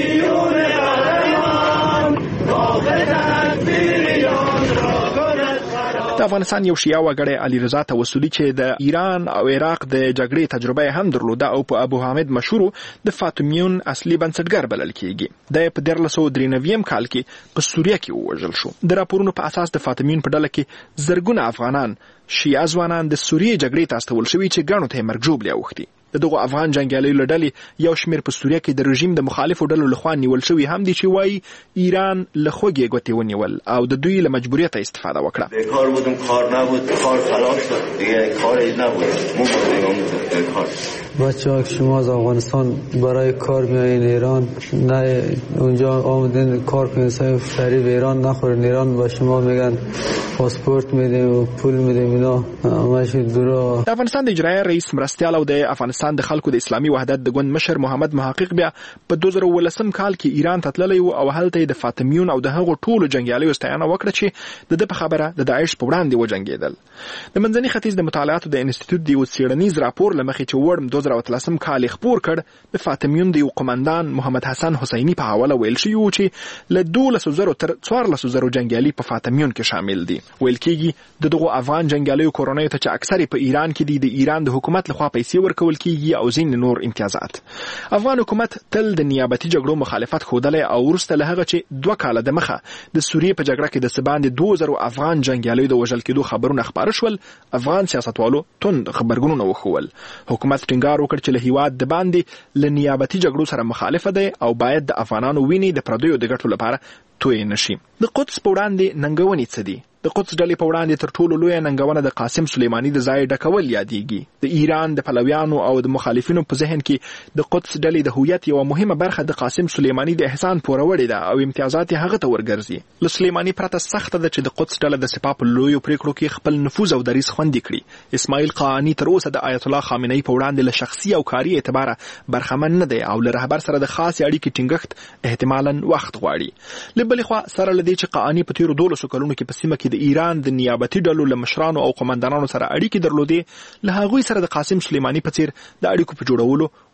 Speaker 7: د افغانستان یو شیعه وګړی علي رضا توسلي چې د ایران او عراق د جګړې تجربه هم درلوده او په ابو حامد مشهور د فاطمیون اصلي بنسټګر بلل کیږي. د په دیارلس سوه درې نوي کال کې په سوریه کې ووژل شو. د راپورونو په اساس د فاطمیون په ډله کې زرګونه افغانان شیعه ځوانان د سوریې جګړې ته استول شوي چې ګڼو ته یې مرګ ژوبلې اوښتي. د دغو افغان جنګیالیو له ډلې یو شمېر په سوریه کې د رژیم د مخالفو ډلو لخوا نیول شوي هم دي چې وایي ایران له خوږې ګوتې ونیول او د دوی له مجبوریته استفاده وکړه.
Speaker 20: بیکار بودم، کار نبود، کار خلاص شد، دیگه کاری نبود.
Speaker 21: بچه ها که شما از افغانستان برای کار میایین ایران، نه اونجا آمدین کار کنین فریب ایران نخورین، ایران با شما میگن پاسپورت میدیم و پول میدیم، اینا همش دروغ.
Speaker 7: د افغانستان د اجرایه رئیس مرستیال او د افغانستان د خلکو د اسلامي وحدت د ګوند مشر محمد محقق بیا په دوه زره ولسم کال کې ایران ته تللی و او هلته د فاطمیون او د هغو ټولو جنګیالیو ستاینه وکړه چې د ده په خبره د داعش په وړاندې وجنګېدل. د منځني ختیځ د مطالعاتو د انسټیټیوټ د یو څېړنیز راپور له مخې چې وړم دوه زره اتلسم کال یې خپور کړ، د فاطمیون د یو قومندان محمد حسن حسیني په حواله ویل شوي و چې له دولسو زرو تر څوارلسو زرو جنګیالي په فاطمیون کې شامل دي. ویل کېږي د دغو افغان جنګیالیو کورنیو ته چې اکثر په ایران کې دي د ایران د حکومت لخوا پیسې ورکول کېږي او ځینې نور امتیازات. افغان حکومت تل د نیابتي جګړو مخالفت ښودلی او وروسته له هغه چې دوه کاله د مخه د سوریې په جګړه کې د څه باندې دوه زرو افغان جنګیالیو د وژل کېدو خبرونه خپاره شول، افغان سیاستوالو توند خبرګونونه وښول. حکومت ټینګار وکړ چې له هیواد د باندې له نیابتي جګړو سره مخالفه دی او باید د افغانانو وینې د پردیو د ګټو لپاره توی نشي. د قدس په وړاندې ننګونې څه دي؟ د قدس ډلې په وړاندې تر ټولو لویه ننګونه د قاسم سلیماني د ځای ډکول یادېږي. د ایران د پلویانو او د مخالفینو په ذهن کې د قدس ډلې د هویت یوه مهمه برخه د قاسم سلیماني د احسان پوروړې ده او امتیازات یې هغه ته ورګرځي. له سلیماني پرته سخته ده چې د قدس ډله د سپاه په لویو پریکړو کې خپل نفوذ او دریځ خوندي کړي. اسماعیل قاانی تر اوسه د آیت الله خامنه‌ای په وړاندې له شخصي او کاري اعتباره برخمن نه دی او له رهبر سره د خاصې اړیکې ټینګښت احتمالاً وخت غواړي. له بلې خوا سره له دې چې قاانی په تیرو دولسو کلونو کې په سیمه کې د ایران د نیابتي ډلو له مشرانو او قومندانانو سره اړیکې درلودې، له هغوی سره د قاسم سلیماني په څیر د اړیکو په جوړولو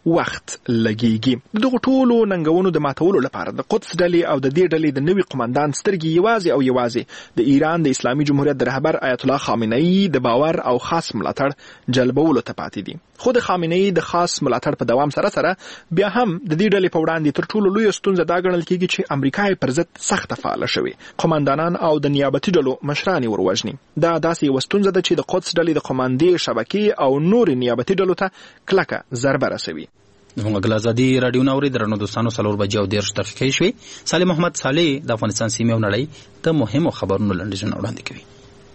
Speaker 7: وخت لګیږي. دغه ټولو ننګونو د ماتولو لپاره د قدس ډلې او د دې ډلې د نوي قومندان سترګې یوازې او یوازې د ایران د اسلامي جمهوریت د رهبر آیت الله خامنه‌ای د باور او خاص ملاتړ جلبولو ته پاتې دي. خو د خامنه‌ای د خاص ملاتړ په دوام سره سره بیا هم د دې ډلې په وړاندې تر ټولو لوی ستونزه دا ګڼل کیږي چې امریکا پر ضد سخت فعال شوی، قومندانان او د نیابتي ډلو مشران وروجني. دا داسې یو ستونزه ده چې د قدس ډلې د قوماندې شبکې او نور نیابتي ډلو ته کلکه ضربه رسوي.
Speaker 2: زموږ غلازادي رادیو نوري درنو دوستانو څلور بجې او دېرش دقیقې شوې. صالح محمد صالح د افغانستان سیمې او نړۍ د مهمو خبرونو لنډیزونه وړاندې کوي.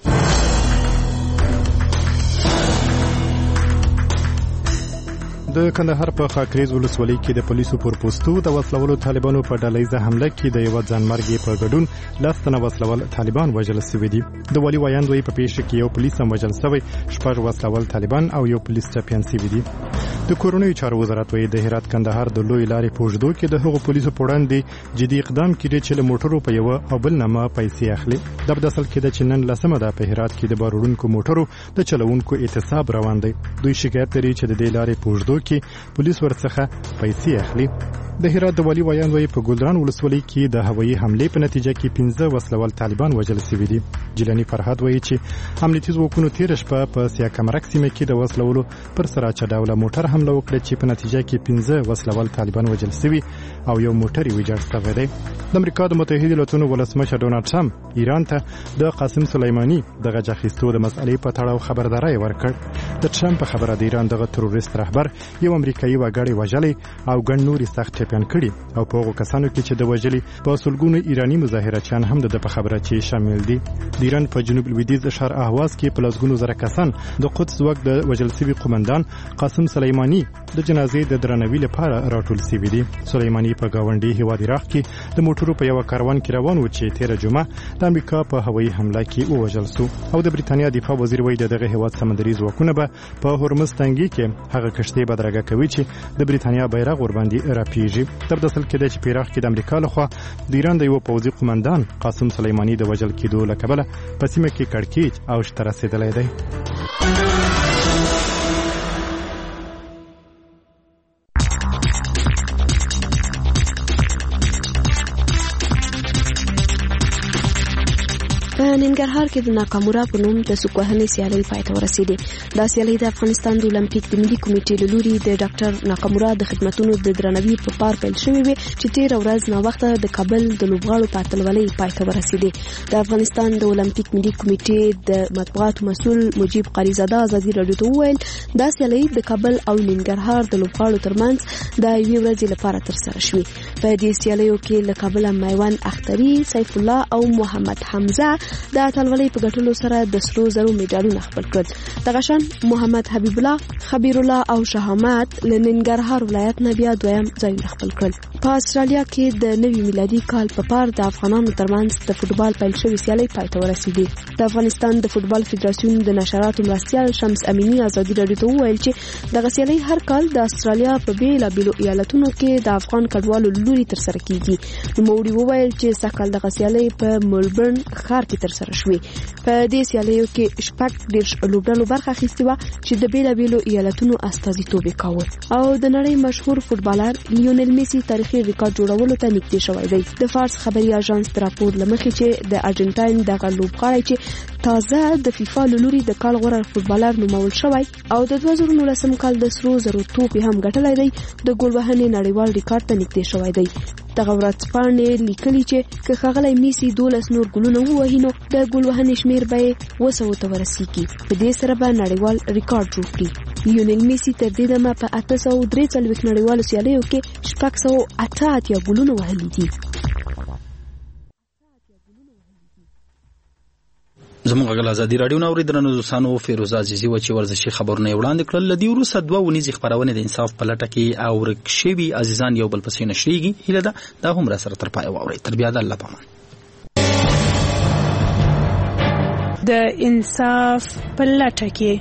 Speaker 3: د کندهار په خاکریز ولسوالۍ کې د پولیسو پر پوسټو د وسلوالو طالبانو په ډلهیزه حمله کې د یو ځانمرګي په ګډون لاس تنه وسلوال طالبان وژل شوي دي. د والي وایاندوی په پیښه کې یو پولیس هم وژل شوی، شپږ وسلوال طالبان او یو پولیس ټپیان شوي دي. د کورونی چارو وزارت وایي د هرات کندهار د لوی لارې په اوږدو کې د هغو پولیسو په وړاندې جدي اقدام کړي چې له موټرو په یوه او بل نامه پیسې اخلي. دا په اصل کې د چې نن لسمه ده په هرات کې د بار وړونکو موټرو د چلوونکو اعتصاب روان دی. دوی شکایت لري چې د دې لارې په اوږدو کې پولیس ورڅخه پیسې اخلي. د هرات د والي وایاندوی په ګلران ولسوالۍ کې د هوایي حملې په نتیجه کې پنځه وسلوال طالبان وژل شوي دي. جیلانی فرهاد وایي چې امنیتي ځواکونو تېره شپه په سیاکمرک سیمه کې د وسلوالو پر سراچه ډوله موټر حمله وکړه چې په نتیجه کې پنځه وسلوال طالبان وژل شوي او یو موټر یې ویجاړ شوی دی. د امریکا د متحده ایالاتونو ولسمشر ډونالډ ټرمپ ایران ته د قاسم سلیماني د غچ اخیستو د مسئلې په تړاو خبرداری ورکړ. د ټرمپ په خبره د ایران دغه تروریست رهبر یو امریکایي وګړی وژلی او ګڼ نورې سخت ټپیان کړي او په هغو کسانو کې چې د وژلي په سلګونو ایراني مظاهرچیان هم د په خبره چې شامل دي. د ایران په جنوب لویدیځ ښار اهواز کې په لسګونو زره کسان د قدس ځواک د وژل شوي قومندان قاسم سلیماني د جنازې د درناوي لپاره راټول شوي دي. سلیماني په ګاونډي هیواد عراق کې د موټرو په یوه کاروان کې روان و چې تېره جمعه د امریکا په هوایي حمله کې ووژل شو. او د بریتانیا دفاع وزیر وایي د دغه هیواد سمندري ځواکونه به په هرمز تنګي کې هغه کشتۍ بدرګه کوي چې د بریتانیا بیرغ ورباندې راپیږي. تر داصل کې د چې په عراق کې د امریکا لخوا د ایران د یو پوځي قومندان قاسم سلیماني د وژل کېدو له کبله په سیمه کې کړکېچ او شته رسېدلی دی.
Speaker 17: په ننګرهار کې د ناکامورا په نوم د سوکوهنې سیالۍ پای ته ورسېدې. دا سیالۍ د افغانستان د اولمپیک د ملي کمیټې له لوري د ډاکټر ناکامورا د خدمتونو د درناوي په پار پیل شوې وې چې تېره ورځ ناوخته د کابل د لوبغاړو په اتلولۍ پای ته ورسېدې. د افغانستان د اولمپیک ملي کمیټې د مطبوعاتو مسؤل مجیب قریزاده ازادي راډیو ته وویل دا سیالۍ د کابل او ننګرهار د لوبغاړو ترمنځ د یوې ورځې لپاره ترسره شوې. په دې سیالیو کې له کابله میوند اختري، سیف الله او محمد حمزه د اتلولۍ په ګټلو سره د سرو زرو میډالونه خپل کړل. دغه شان محمد حبیب الله، خبیر الله او شهامت له ننګرهار ولایت نه بیا دویم ځایونه خپل کړل. په استرالیا کې د نوي میلادي کال په پار د افغانانو ترمنځ د فوټبال پیل شوې سیالۍ پای ته ورسېدې. د افغانستان د فوټبال فدراسیون د نشراتو مرستیال شمس امینی ازادي راډیو ته وویل چې دغه سیالۍ هر کال د استرالیا په بیلابیلو ایالتونو کې د افغان کډوالو له لوري ترسره کیږي. نوموړي وویل چې سږکال دغه سیالۍ په ملبورن ښار کې ترسره شوې. په دې سیالیو کې شپږ دېرش لوبډلو برخه اخیستې وه چې د بیلابیلو ایالتونو استازیتوب یې کاوه. او د نړۍ مشهور فوټبالر لیونل میسي تاریخي ریکارډ جوړولو ته نږدې شوی دی. د فارس خبري اژانس د راپور له مخې چې د ارجنټاین دغه لوبغاړی چې تازه د فیفا له لوري د کال غوره فوټبالر نومول شوی او د دوه زره نولسم کال د سرو زرو توپ هم ګټلی دی، د ګول وهنې نړیوال ریکارډ ته نږدې شوی دی. دغه ورځپاڼې لیکلي چې که ښاغلی میسي دولس نور ګولونه ووهي نو د ګول وهنې شمېر به یې اوه سوو ته ورسیږي. په دې سره به نړیوال ریکارډ جوړ کړي. لیونل میسي تر دې دمه په اته سوه درې څلوېښت نړیوالو سیالیو کې شپږ سوه اته اتیا ګولونه وهلي دي.
Speaker 2: زموږ غږ ازادي راډیو نو اوریدونکو دوستانو فیروز عزیزی و چې ورزشي خبرونه وړاندې کړل. لدی وروسته دوه ونیزي خبرونه د انصاف په لټه کې او ورکشوي عزیزان یو بل پسې نشریږي. هیله ده دا هم را سره تر پای واوري. تر بیا د الله پامان.
Speaker 4: د انصاف په لټه کې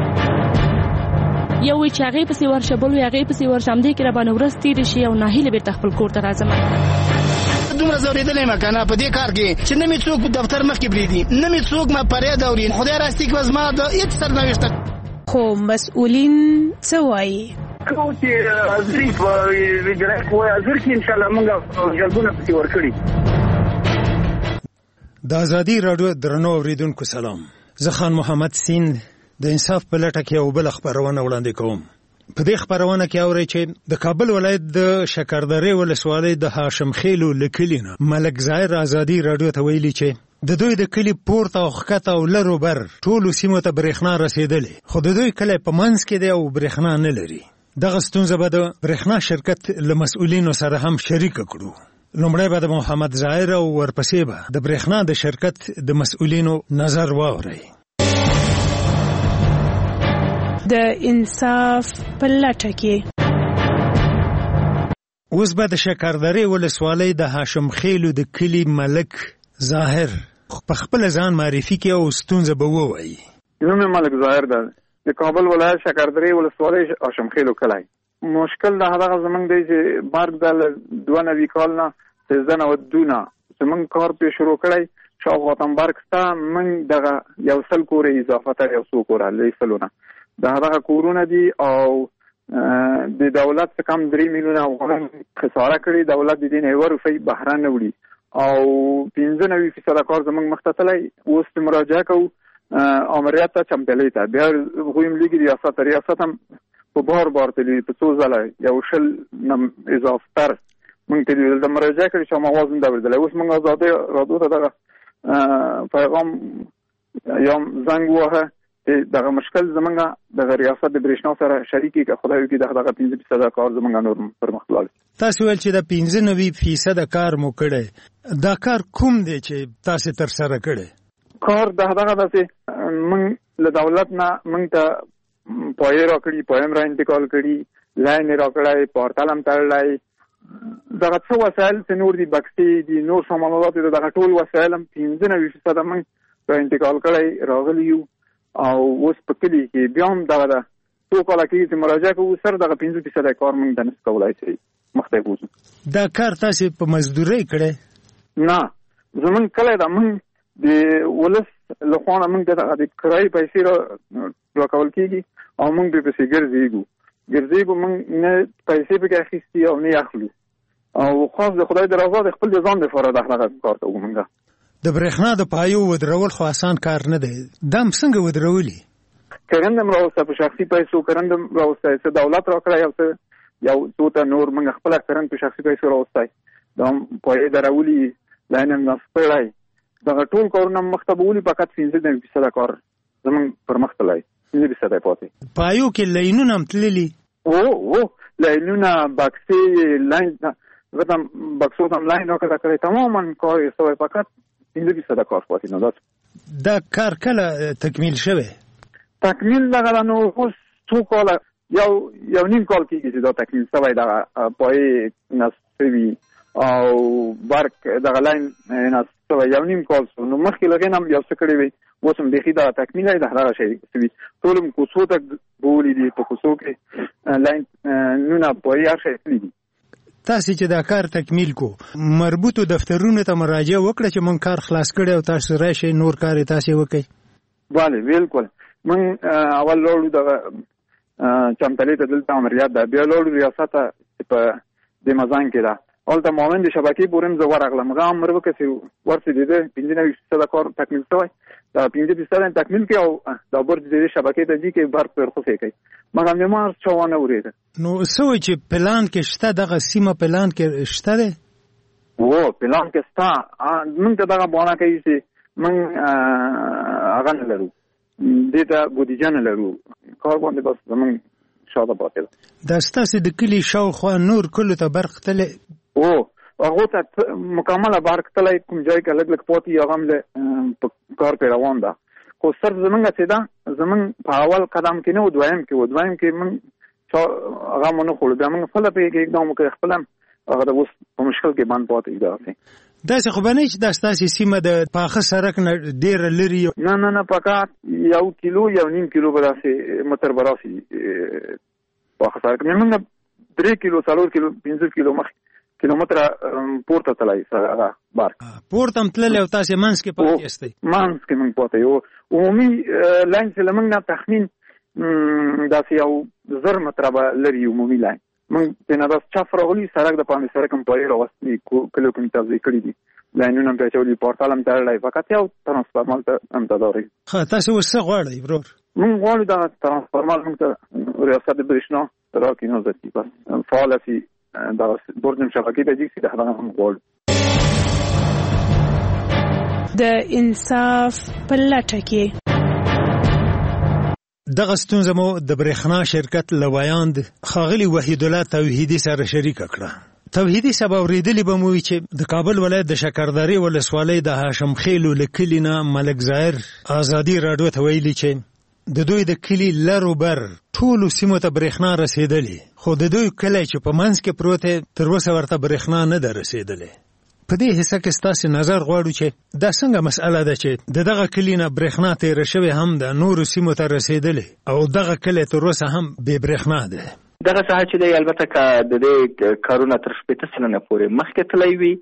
Speaker 22: یو وی چې هغه پسې ورشه بل وی هغه پسې ورشم دې کې را باندې ورستې دي شي او ناهیله بیرته خپل کور ته راځم.
Speaker 23: دومره زوریدلې ما کنه په دې کار کې چې نه می څوک دفتر مخ کې بریدي، نه می څوک ما پرې دورین. خدای راستي کې وزما د هیڅ سرنوشت.
Speaker 4: خو مسؤلین څه وایي؟
Speaker 23: کو چې ازري په ویډرک و ازر کې ان شاء الله موږ جلبونه پکې ورکړي.
Speaker 5: د ازادي رادیو درنو اوریدونکو سلام. زه خان محمد سین د انصاف په لټه کې یو بل خبرونه وړاندې کوم. په دې خبرونه کې اوري چې د کابل ولایت د شکردرې ولسوالۍ د هاشم خیلو لکلینه ملک ظاهر ازادي رادیو ته ویلي چې د دوی د کلی پورته او ښکته او لرو بر ټولو سیمو ته برېښنا رسېدلې، خو د دوی کلی په منځ کې دی او برېښنا نه لري. دغه ستونزه به د برېښنا شرکت له مسؤلینو سره هم شریکه کړو. لومړی به د محمد ظاهر او ورپسې به د برېښنا د شرکت د مسؤلینو نظر واورئ.
Speaker 4: د انصاف په لټه کې
Speaker 5: اوس به د شکردرې ولسوالۍ د هاشم خیلو د کلي ملک ظاهر په خپل ځان معرفي کې او ستونزه به ووایي.
Speaker 6: نوم یې ملک ظاهر ده، د کابل ولایت شکردرې ولسوالۍ هاشم خیلو کلی. مشکل د هغه زمونږ دی چې مرګ د دوه نوي کال نه سیزده نوه دونه زمونږ کار پې شروع کړی. شاوخوا تنبرګ سته موږ دغه یو سل کورې اضافه تر یو څو کوره لوی سلونه د هغه کورونه دي او د دولت څخه کم درې میلیونه افغان خساره کړي. دولت د دې نه یو روپۍ بهر نه وړي او پنځه نوي فیصده کار زموږ مخته تللی. اوس مراجعه کوو امریت ته چمپلۍ ته بیا غویم لیګ ریاست ریاست هم په بار بار تللی په څو ځله یو شل نه اضافه تر موږ تللی د مراجعه کړي چې موږ وزن درلودلی. اوس موږ ازادي رادیو ته دغه پیغام یا زنګ ووهه دغه مشکل زمونږ د ریاست د برېښنا سره شریکي که خدای وکړي دغه پنځه فیصده کار زمونږ نور پرمخ لاړ.
Speaker 5: تاسو ویل چې د پنځه نوي فیصده کار مو کړی، دا کار کوم دی چې تاسو تر سره کړی؟
Speaker 6: کار دغه دغه داسې موږ له دولت نه موږ ته پایې راکړي، پایې هم را انتقال کړي، لاین یې راکړی، پورتال هم تړلی. دغه څه وسایل چې نور دي بکسې دي نور سامانات دي دغه ټول وسایل هم پنځه نوي فیصده موږ را انتقال کړی راغلي یو او اوس په کلي کې بیا هم دغه ده څو کاله کېږي چې مراجعه کوو سر دغه پنځه فیصده کار موږ ته نشو کولی چې مخته یې بوځو.
Speaker 5: دا کار تاسې په مزدورۍ کړی؟
Speaker 6: نه زمونږ کلی ده، موږ د ولس له خوا نه موږ ته د کرایې پیسې راکول کېږي او موږ پرې پسې ګرځېږو ګرځېږو موږ نه پیسې پکې اخیستي او نه اخلو او خاص د خدای د رضا د خپل د ځان دپاره دغه کار کوو. موږ
Speaker 5: د برېښنا د پایو ودرول خو اسان کار نه دی، دا هم څنګه ودرولي؟
Speaker 6: کرنده هم راوسته په شخصي پیسو، کرنده هم راوسته څه دولت راکړی یو څه یو څو ته نور موږ خپله کرنده په شخصي پیسو راوستی، دا هم پایې درولي، لاین هم نصب کړی. دغه ټول کارونه مخته به ولي فقط پنځه نوي فیصده کار زموږ پر مخ تللی، پنځه فیصده یې پاتې.
Speaker 5: پایو کې لاینونه هم تللي؟
Speaker 6: او او لاینونه بکسې لاین هغه ته بکسو ته هم لاین راکړه کړی، تماما کار یې سوی، فقط پنځه فیصده کار پاتې نه.
Speaker 5: دا کار کله تکمیل شوی؟
Speaker 6: تکمیل دغه نو اوس څو کاله یو یو نیم کال کېږي چې دا تکمیل شوی، دغه پایې نصب شوي او برق دغه لاین نصب شوی یو نیم کال شو. نو مخکې له هغې نه هم یو څه کړي وي، اوس هم بیخي دغه تکمیل دی دغه شی شوي. ټول هم کوڅو ته بولي دي، په کوڅو کې لاین نونه پایې هر شی تللي دي.
Speaker 5: تاسو چې دا کار تکمیل کو مربوطو دفترونو ته مراجعه وکړه چې مونږ کار خلاص کړی او تاسو راشئ نور کار یې تاسې وکړئ؟
Speaker 6: بله بالکل. موږ اول لاړو دغه چمتلې ته دلته امریت ده، بیا لاړو ریاست ته چې په د مزان کې ده، هلته معاون د شبکې پورې هم زه ورغلم، هغه امر وکړه چې ورسېدېده پنځه نوي فیصده کار تکمیل شوی، دا پنځه فیصده تکمیل کړي او دا برج د شبکې ته ځي کې برق پرې خصوصي کوي، مګر د مارس چا ونه اورېده.
Speaker 5: نو څه وایي چې پلان کې شته، دغه سیمه پلان کې شته دی؟
Speaker 6: او پلان کې شته، موږ ته دغه بهانه کوي چې موږ هغه نه لرو، دې ته بودیجه نه لرو، کار باندې بس زموږ شاته پاتې ده.
Speaker 5: دا ستاسې د کلي شاوخوا نور کلو ته برق تللی؟
Speaker 6: او هغو ته مکمله برق تللی، کوم ځای کې لږ لږ پاتې هغه هم په کار پرې روان ده. خو صرف زمونږ چې ده زمونږ په اول قدم کې نه و، دویم کې و، دویم کې موږ هغه مو نه خوړو، بیا موږ خپله پرې اقدام وکړی، خپله هم هغه د اوس په مشکل کې بند پاتې داسې.
Speaker 5: داسې خو به نه چې دا ستاسې سیمه د پاخه سړک نه ډېره لرې؟
Speaker 6: نه نه نه فقط یو کیلو یو نیم کیلو به داسې متر به راسي پاخه سړک. موږ درې کیلو څلور کیلو پنځه کیلو مخکې کیلومتره پورته تللی هغه برق
Speaker 5: پورته هم تللی او تاسې منځ کې پاتې یاستئ؟
Speaker 6: منځ کې موږ پاتې یو. عمومي لاین چې له موږ نه تخمین داسې یو زر متره به لري عمومي لاین موږ په نه داس چا فرغلي سړک د پامې سره کوم پایې راوستي کلو کوم تازه کړی دي لاینونه هم پیچولي پورتال هم تړلی فقط یو ترانسفارمر ته هم تداري.
Speaker 5: تاسو اوس څه غواړئ برور؟
Speaker 6: موږ غواړو دغه ترانسفارمر موږ ته ریاست برېښنا راکړي نو ځي بس فعاله سي دغه برج شبکې ته جګ سي دغه هم غواړو.
Speaker 4: د انصاف په لټه کې
Speaker 5: دغه ستونزه مو د برېښنا شرکت لویاند ښاغلي وحید الله توحیدي سره شریکه کړه. توحیدي سبا اوریدلی به مو وي چې د کابل ولایت د شکردرې ولسوالۍ د هاشم خیلو له کلي نه ملک ظاهر ازادي راډیو ته ویلي چې د دوی د کلي لر و بر ټولو سیمو ته برېښنا رسېدلې، خو د دوی کلی چې په منځ کې پروت دی تر اوسه ورته برېښنا نه ده رسېدلې. په دې حصه کې ستاسې نظر غواړو چې دا څنګه مسئله ده چې د دغه کلي نه برېښنا تېره شوې هم د نورو سیمو ته رسېدلې او دغه کلی تر اوسه هم بې برېښنا دی.
Speaker 8: دغه ساحه چې دی البته که د دې کارونه تر شپېته سلنه پورې مخکې تللی وي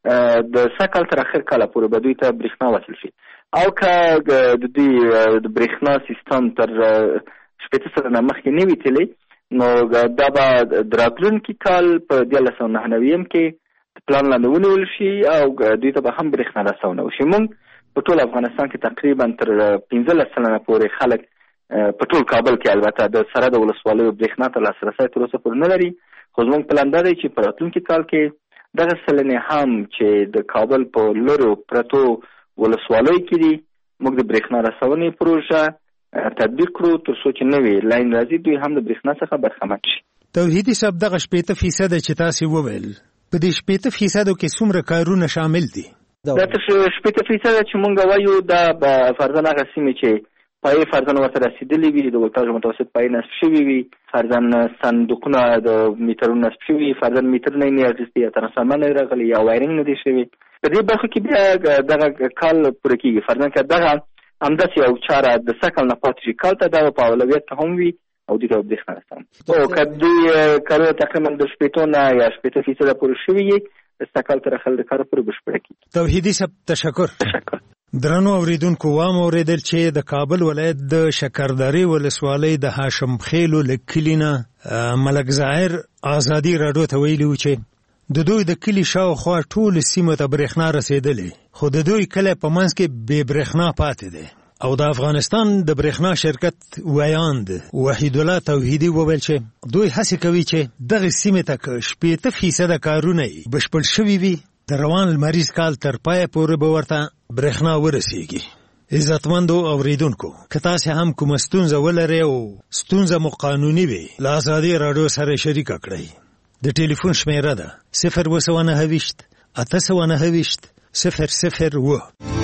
Speaker 8: د سږ کال تر اخر کاله پورې به دوی ته برېښنا وصل شي او که د دوی د برېښنا سیستم تر شپېته سلنه مخکې نه وي تللی نو دا به د راتلونکي کال په دیارلس سوه نهه نوي کې پلان لاندې ونیول شي او دوی ته به هم برېښنا رسونه وشي. موږ په ټول افغانستان کې تقریبا تر پنځلس سلنه پورې خلک په ټول کابل کې البته د سرحد ولسوالیو برېښنا ته لاسرسی تر اوسه پورې نه لري، خو زموږ پلان دا دی چې په راتلونکي کال کې دغه سلنې هم چې د کابل په لرو پرتو ولسوالیو کې دي موږ د برېښنا رسونې پروژه تطبیق کړو تر څو چې نوې لاین راځي دوی هم د برېښنا څخه برخمن شي.
Speaker 5: توحیدي صاحب دغه شپېته فیصده چې تاسې وویل په دې شپېته فیصدو کې څومره کارونه شامل دي؟
Speaker 8: دا تر شپېته فیصده چې موږ وایو دا به فرضاً هغه سیمې چې پایې فرضاً ورته رسېدلې وي د ولتاژ متوسط پایې نصب شوي وي، فرضاً صندوقونه د میټرونو نصب شوي، فرضاً میټر نه یې اخیستي یا ترانسفارمر نه راغلی یا وایرینګ نه دی شوی. په دې برخه کې بیا دغه کال پوره کېږي. فرضاً که دغه همداسې یو چاره د سږ کال نه پاتې شي کال ته دا په اولویت کې هم وي او دوی ته به برېښنا رسوم او که دوی کارونه تقریبا د شپېتو نه یا شپېته فیصده پورې شوي وي د سږ کال تر اخره د کار پورې بشپړه کېږي.
Speaker 5: توحیدي صاحب تشکر.
Speaker 8: تشکر.
Speaker 5: درنو اوریدونکو وام اوریدل چې د کابل ولایت د شکردرې ولسوالۍ د هاشم خیلو له کلي نه ملک ظاهر ازادي راډیو ته ویلي و چې د دوی د کلي شاوخوا ټولو سیمو ته برېښنا رسېدلې خو د دوی کلی په منځ کې بې برېښنا پاتې دی او د افغانستان د برېښنا شرکت ویاند وحید الله توحیدي وویل چې دوی هڅې کوي چې دغه سیمې ته که شپېته فیصده کارونه یې بشپړ شوي وي د روان لمریز کال تر پایه پورې به ورته برېښنا ورسیږي. عزتمندو اوریدونکو که تاسې هم کومه ستونزه ولرئ او ستونزه مو قانوني وي له ازادي راډیو سره شریکه کړئ. د ټلیفون شمیره ده صفر اووه سوه نهه ویشت اته سوه نهه ویشت صفر صفر اووه.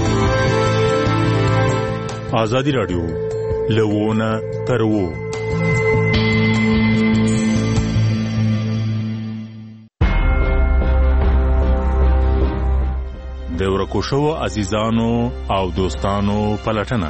Speaker 7: ازادي راډیو له ونه تر اووه. د ورکو شوو عزیزانو او دوستانو پلټنه.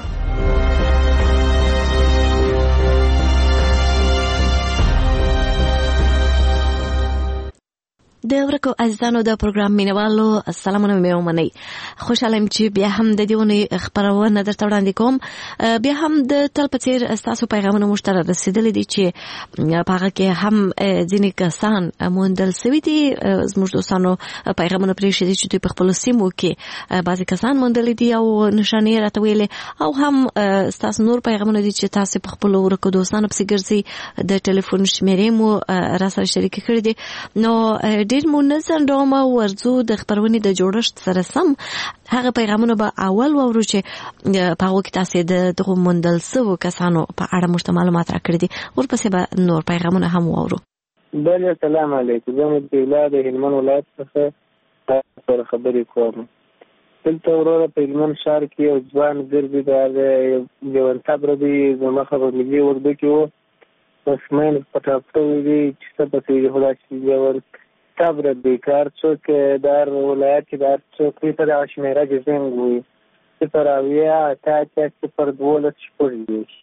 Speaker 17: د ورکو عزیزانو د پروګرام مینوالو سلامونه مې ومنئ. خوشحاله یم چې بیا هم د دې ونې خپرونه درته وړاندې کوم. بیا هم د تل په څېر ستاسو پیغامونه موږ ته رارسېدلي دي چې په هغه کې هم ځینې کسان موندل سوي دي. زموږ دوستانو پیغامونه پرېښي دي چې دوی په خپلو سیمو کې بعضې کسان موندلي دي او نښانې یې راته ویلې او هم ستاسو نور پیغامونه دي چې تاسې په خپلو ورکو دوستانو پسې ګرځئ. د ټلیفون شمېرې مو راسره شریکې کړي دي. نو ډېر مو نه ځنډوم او ورځو د خپرونې د جوړښت سره سم هغه پیغامونه به اول واورو چې په هغو کې تاسې د دغو موندل سوو کسانو په اړه موږ ته معلومات راکړي دي. ورپسې به نور پیغامونه هم واورو.
Speaker 10: بله السلام علیکم. زه مطیع د هلمند ولایت څخه تاسو سره خبرې کوم. دلته وروره په هلمند ښار کې یو ځوان ګرځي د لیونتاب ربي زما خبر ملي اردو کې و ماشومان پټاپ شوي دي چې څه پسې دي خو داسې لیون صبر بیکار څوک در ولایت کې در څوک په دغه شمېره کې زنګ وي صفر اویا اته اته صفر دولس شپږ دېرش.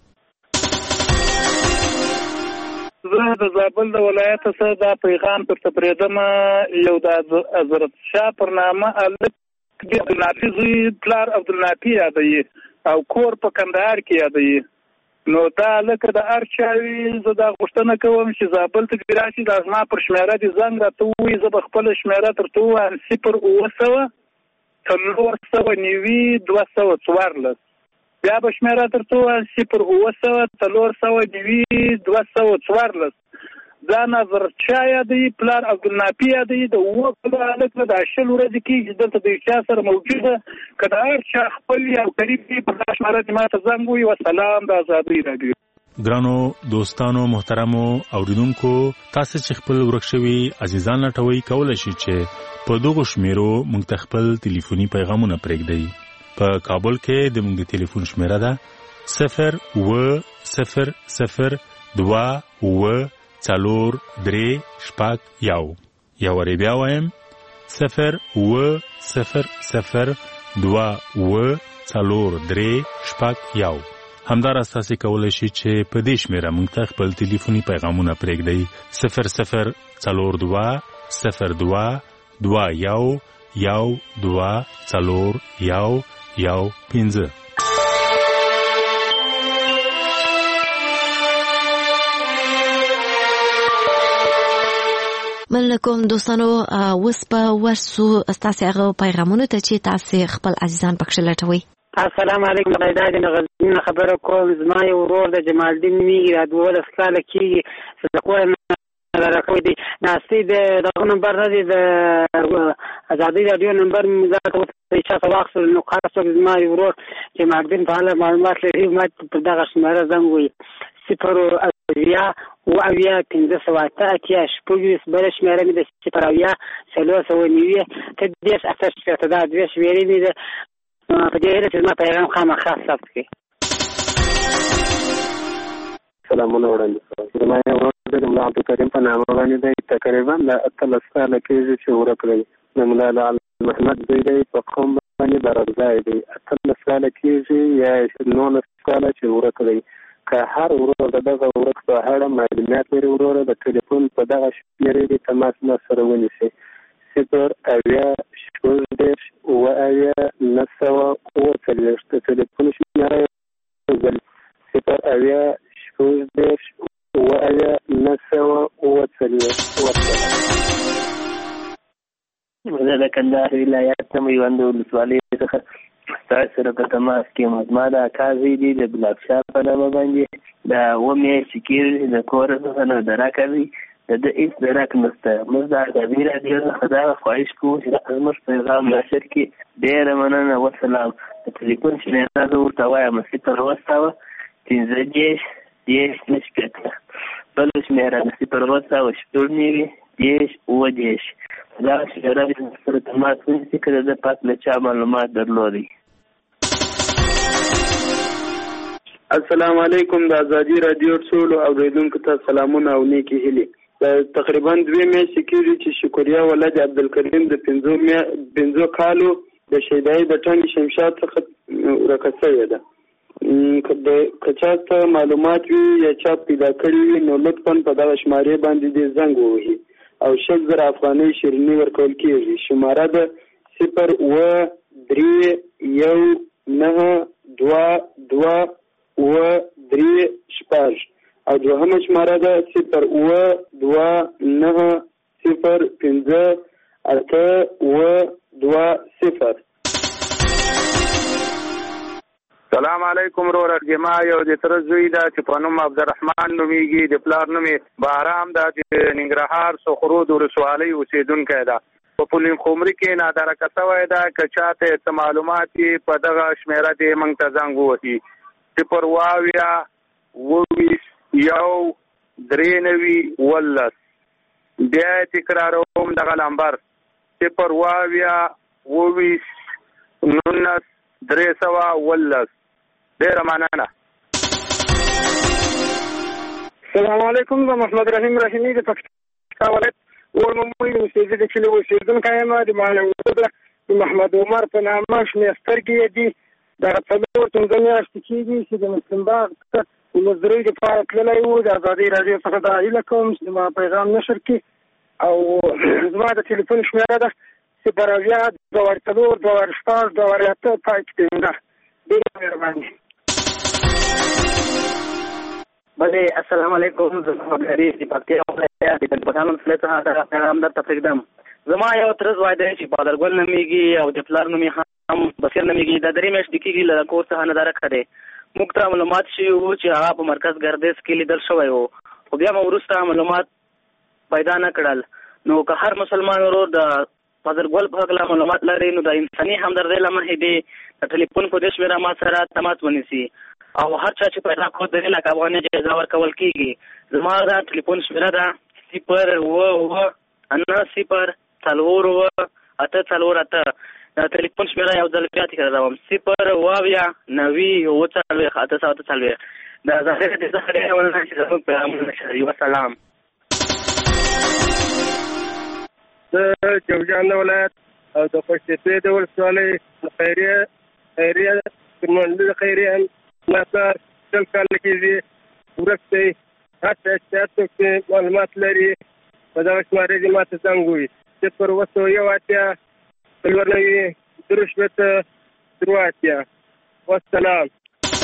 Speaker 23: زه د زابل د ولایت څخه دا پیغام پر تپریدم یو د حضرت شاه پر نامه الک عبدالنافي زوی پلار عبدالنافي یادوي او کور په کندهار کې یادوي. نو دا لکه د هر چا وي زه دا غوښتنه کوم چې زابل ته دې راشي دا زما پر شمېره دې زنګ راته ووایي زه به خپله شمېره درته ووایم صفر اووه سوه څلور سوه نوي دوه سوه څوارلس بیا به شمېره درته ووایم صفر اووه سوه څلور سوه نوي دوه سوه څوارلس دا نظر چا یادوي پلار عبدالنافي یادوي د اووه کلو هلک نه دا شل ورځې کېږي دلته د یو چا سره موجوده که د هر چا خپل یا قریب وي په دا شمېره دې ما ته زنګ ووایي وسلام د ازادۍ راډیو.
Speaker 11: ګرانو دوستانو محترمو اوریدونکو تاسو چې خپل ورک شوي عزیزان لټوي کولی شي چې په دغو شمیرو موږ ته خپل ټلیفوني پیغامونه پرېږدئ. په کابل کې د موږ د ټلیفون شمیره ده صفر اووه صفر صفر دوه اووه څلور درې شپږ یو یا وری بیا وایم صفر اووه صفر صفر دوه اووه څلور درې شپږ یو. همداراز تاسو کولی شئ چې په دې شمیره موږ ته خپل ټلیفوني پیغامونه پرېږدئ صفر صفر څلور دوه صفر دوه دوه یو یو دوه څلور یو یو پنځه.
Speaker 12: مننه کوم دوستانو اوس په ورسو ستاسو هغه پیغامونه ته چې تاسو خپل عزیزان پکښ لټوي.
Speaker 14: السلام علیکم غیدا د غزنین خبره کوم زما یو ورور د جمال الدین میږي د دولس کاله کېږي د کور نه راکوي دي ناستې د دغه نمبر نه دی د ازادۍ راډیو نمبر مې ځکه چې چا ته واخیستل نو خاص څوک زما یو ورور چې ماګدین په اړه معلومات لري ما په دغه شمېره زنګ ووایي صفر اویا اوه اویا پنځه سوه اته اتیا شپږ بله شمېره مې د صفر اویا څلور سوه نوي ته دېرش اته شپېته دا دوې شمېرې مې ده په دې هیله چې زما پیغام خامخا ثبت کړي.
Speaker 10: سلامونه وړاندې کوم. زما یو ورور د ملا عبدالکریم په نامه باندې دی تقریبا د اتلس کاله کېږي چې ورک دی. د ملا محمد زوی دی په قوم باندې برابځای دی اتلس کاله کېږي یا نولس کاله چې ورک دی. که هر ورور د دغه ورک په اړه معلومات لري وروره د ټلیفون په دغه شمېرې دې تماس ما سره ونیسي صفر اویا شپږ دېرش اوه اویا نهه سوه اوه څلوېښت د ټلیفون شمېره یو ځل صفر اویا شپږ دېرش اوه اویا نهه سوه اوه څلوېښت. زه د کندهار ولایت نه میوند ولسوالۍ څخه ستاسو سره په تماس کې یم. زما د اکا زوی دی د ګلابشاه په نامه باندې د اوه میاشتې کېږي د کور څخه نه درکه دی د ده هېڅ درک نشته. موږ د ازادۍ راډیو څخه دغه خواهش کوو چې زموږ پیغام نشر کړي. ډېره مننه وسلام. د ټلیفون شمېره زه ورته وایم صفر اووه سوه پنځه دېرش دېرش نه شپېته بله شمېره د صفر اووه سوه شپږ نوي دېرش اووه دېرش دغه شمېره دې سره تماس ونیسي که د ده پاک له چا معلومات درلودی.
Speaker 24: السلام علیکم. د ازادي راډیو ټولو اوریدونکو ته سلامونه او نیکې هیلې. تقریبا دوې میاشتې کېږي چې شکریا ولد عبدالکریم د پنځو کالو د شیدایي د ټنګ شمشاد څخه ورکه شوې ده. که چا ته معلومات وي یا چا پیدا کړي وي نو لطفا په دغه شمارې باندې دې زنګ ووهي او شل زره افغانۍ شیریني ورکول کېږي. شماره ده صفر اوه درې یو نهه دوه دوه اوه درې شپږ او دوهمه شماره ده صفر اوه دوه نهه صفر پنځه اته اوه دوه صفر.
Speaker 6: سلام علیکم ورور ارګما یو د تر زوی دا چې په نوم عبدالرحمن نومیږي د پلار نوم بهرام دا چې ننګرهار سخرود ولسوالۍ اوسېدونکی ده. په پولین خمري کې نادرکه شوی ده که چاته څه معلومات یې په دغه شمېره دې موږ ته زنګ ووهي صفر اوه اویا اوه ویشت یو درې نوي اوولس. بیا یې تکراروم دغه نمبر صفر اوه اویا اوه ویشت نولس درې سوه اوولس. ډېره مننه.
Speaker 25: السلام علیکم. زه محمد رحیم رحیمي د پکتیکا ولایت ورمموی اوسېدل د کلي اوسېدونکی یم. د معلم د محمد عمر په نامه شنې سترګې یې دي. دغه څلور پنځه میاشتې کېږي چې د مسلم باغ ته د مزدورۍ دپاره تللی و. د ازادۍ راډیو څخه دا هیله کوم چې زما پیغام نشر کړي او زما د ټلیفون شمېره ده صفر اویا دوه وارې څلور دوه وارې شپږ دوه وارې اته پای کې ده. ډېره مهرباني.
Speaker 9: بله السلام علیکم زما غری د پکتیا ولایت د پټانو څخه دا پیغام درته پرېږدم. زما یو ترز وای دی چې پادرګل نومیږي او د پلار نومي هم بصیر نومیږي. دا درې میاشتې کېږي له کور څخه نه درک دی. موږ ته معلومات شوي وو چې هغه په مرکز ګردیز کې لیدل شوی وو، خو بیا مو وروسته معلومات پیدا نه کړل. نو که هر مسلمان ورور د پادرګل په هکله معلومات لري نو د انساني همدردۍ له مخې دی د ټلیفون په دې شمېره ما سره تماس ونیسي او هر چا چې پیدا کړو د دې لکه افغانۍ جایزه ورکول کېږي. زما دا ټلیفون شمېره ده صفر اوه اوه نهه صفر څلور اوه اته څلور اته. دا ټلیفون شمېره یو ځل بیا تکراروم صفر اوه اویا نوي اوه څلوېښت اته سوه اته څلوېښت. د ظاهره دې څخه ډېره مننه چې زموږ پیغامونه نشروي. وسلام.
Speaker 25: د جوزجان ولایت او د خوشتېپې د ولسوالۍ د خیریه خیریه د خیریه ناصر شل کاله کېږي ورک دی. هر چا چې هر څوک چې معلومات لري په دغه شمارې دې ما ته زنګ ووهي. صفر اوه سوه یو اتیا څلور نوي درې شپېته درې اتیا. والسلام.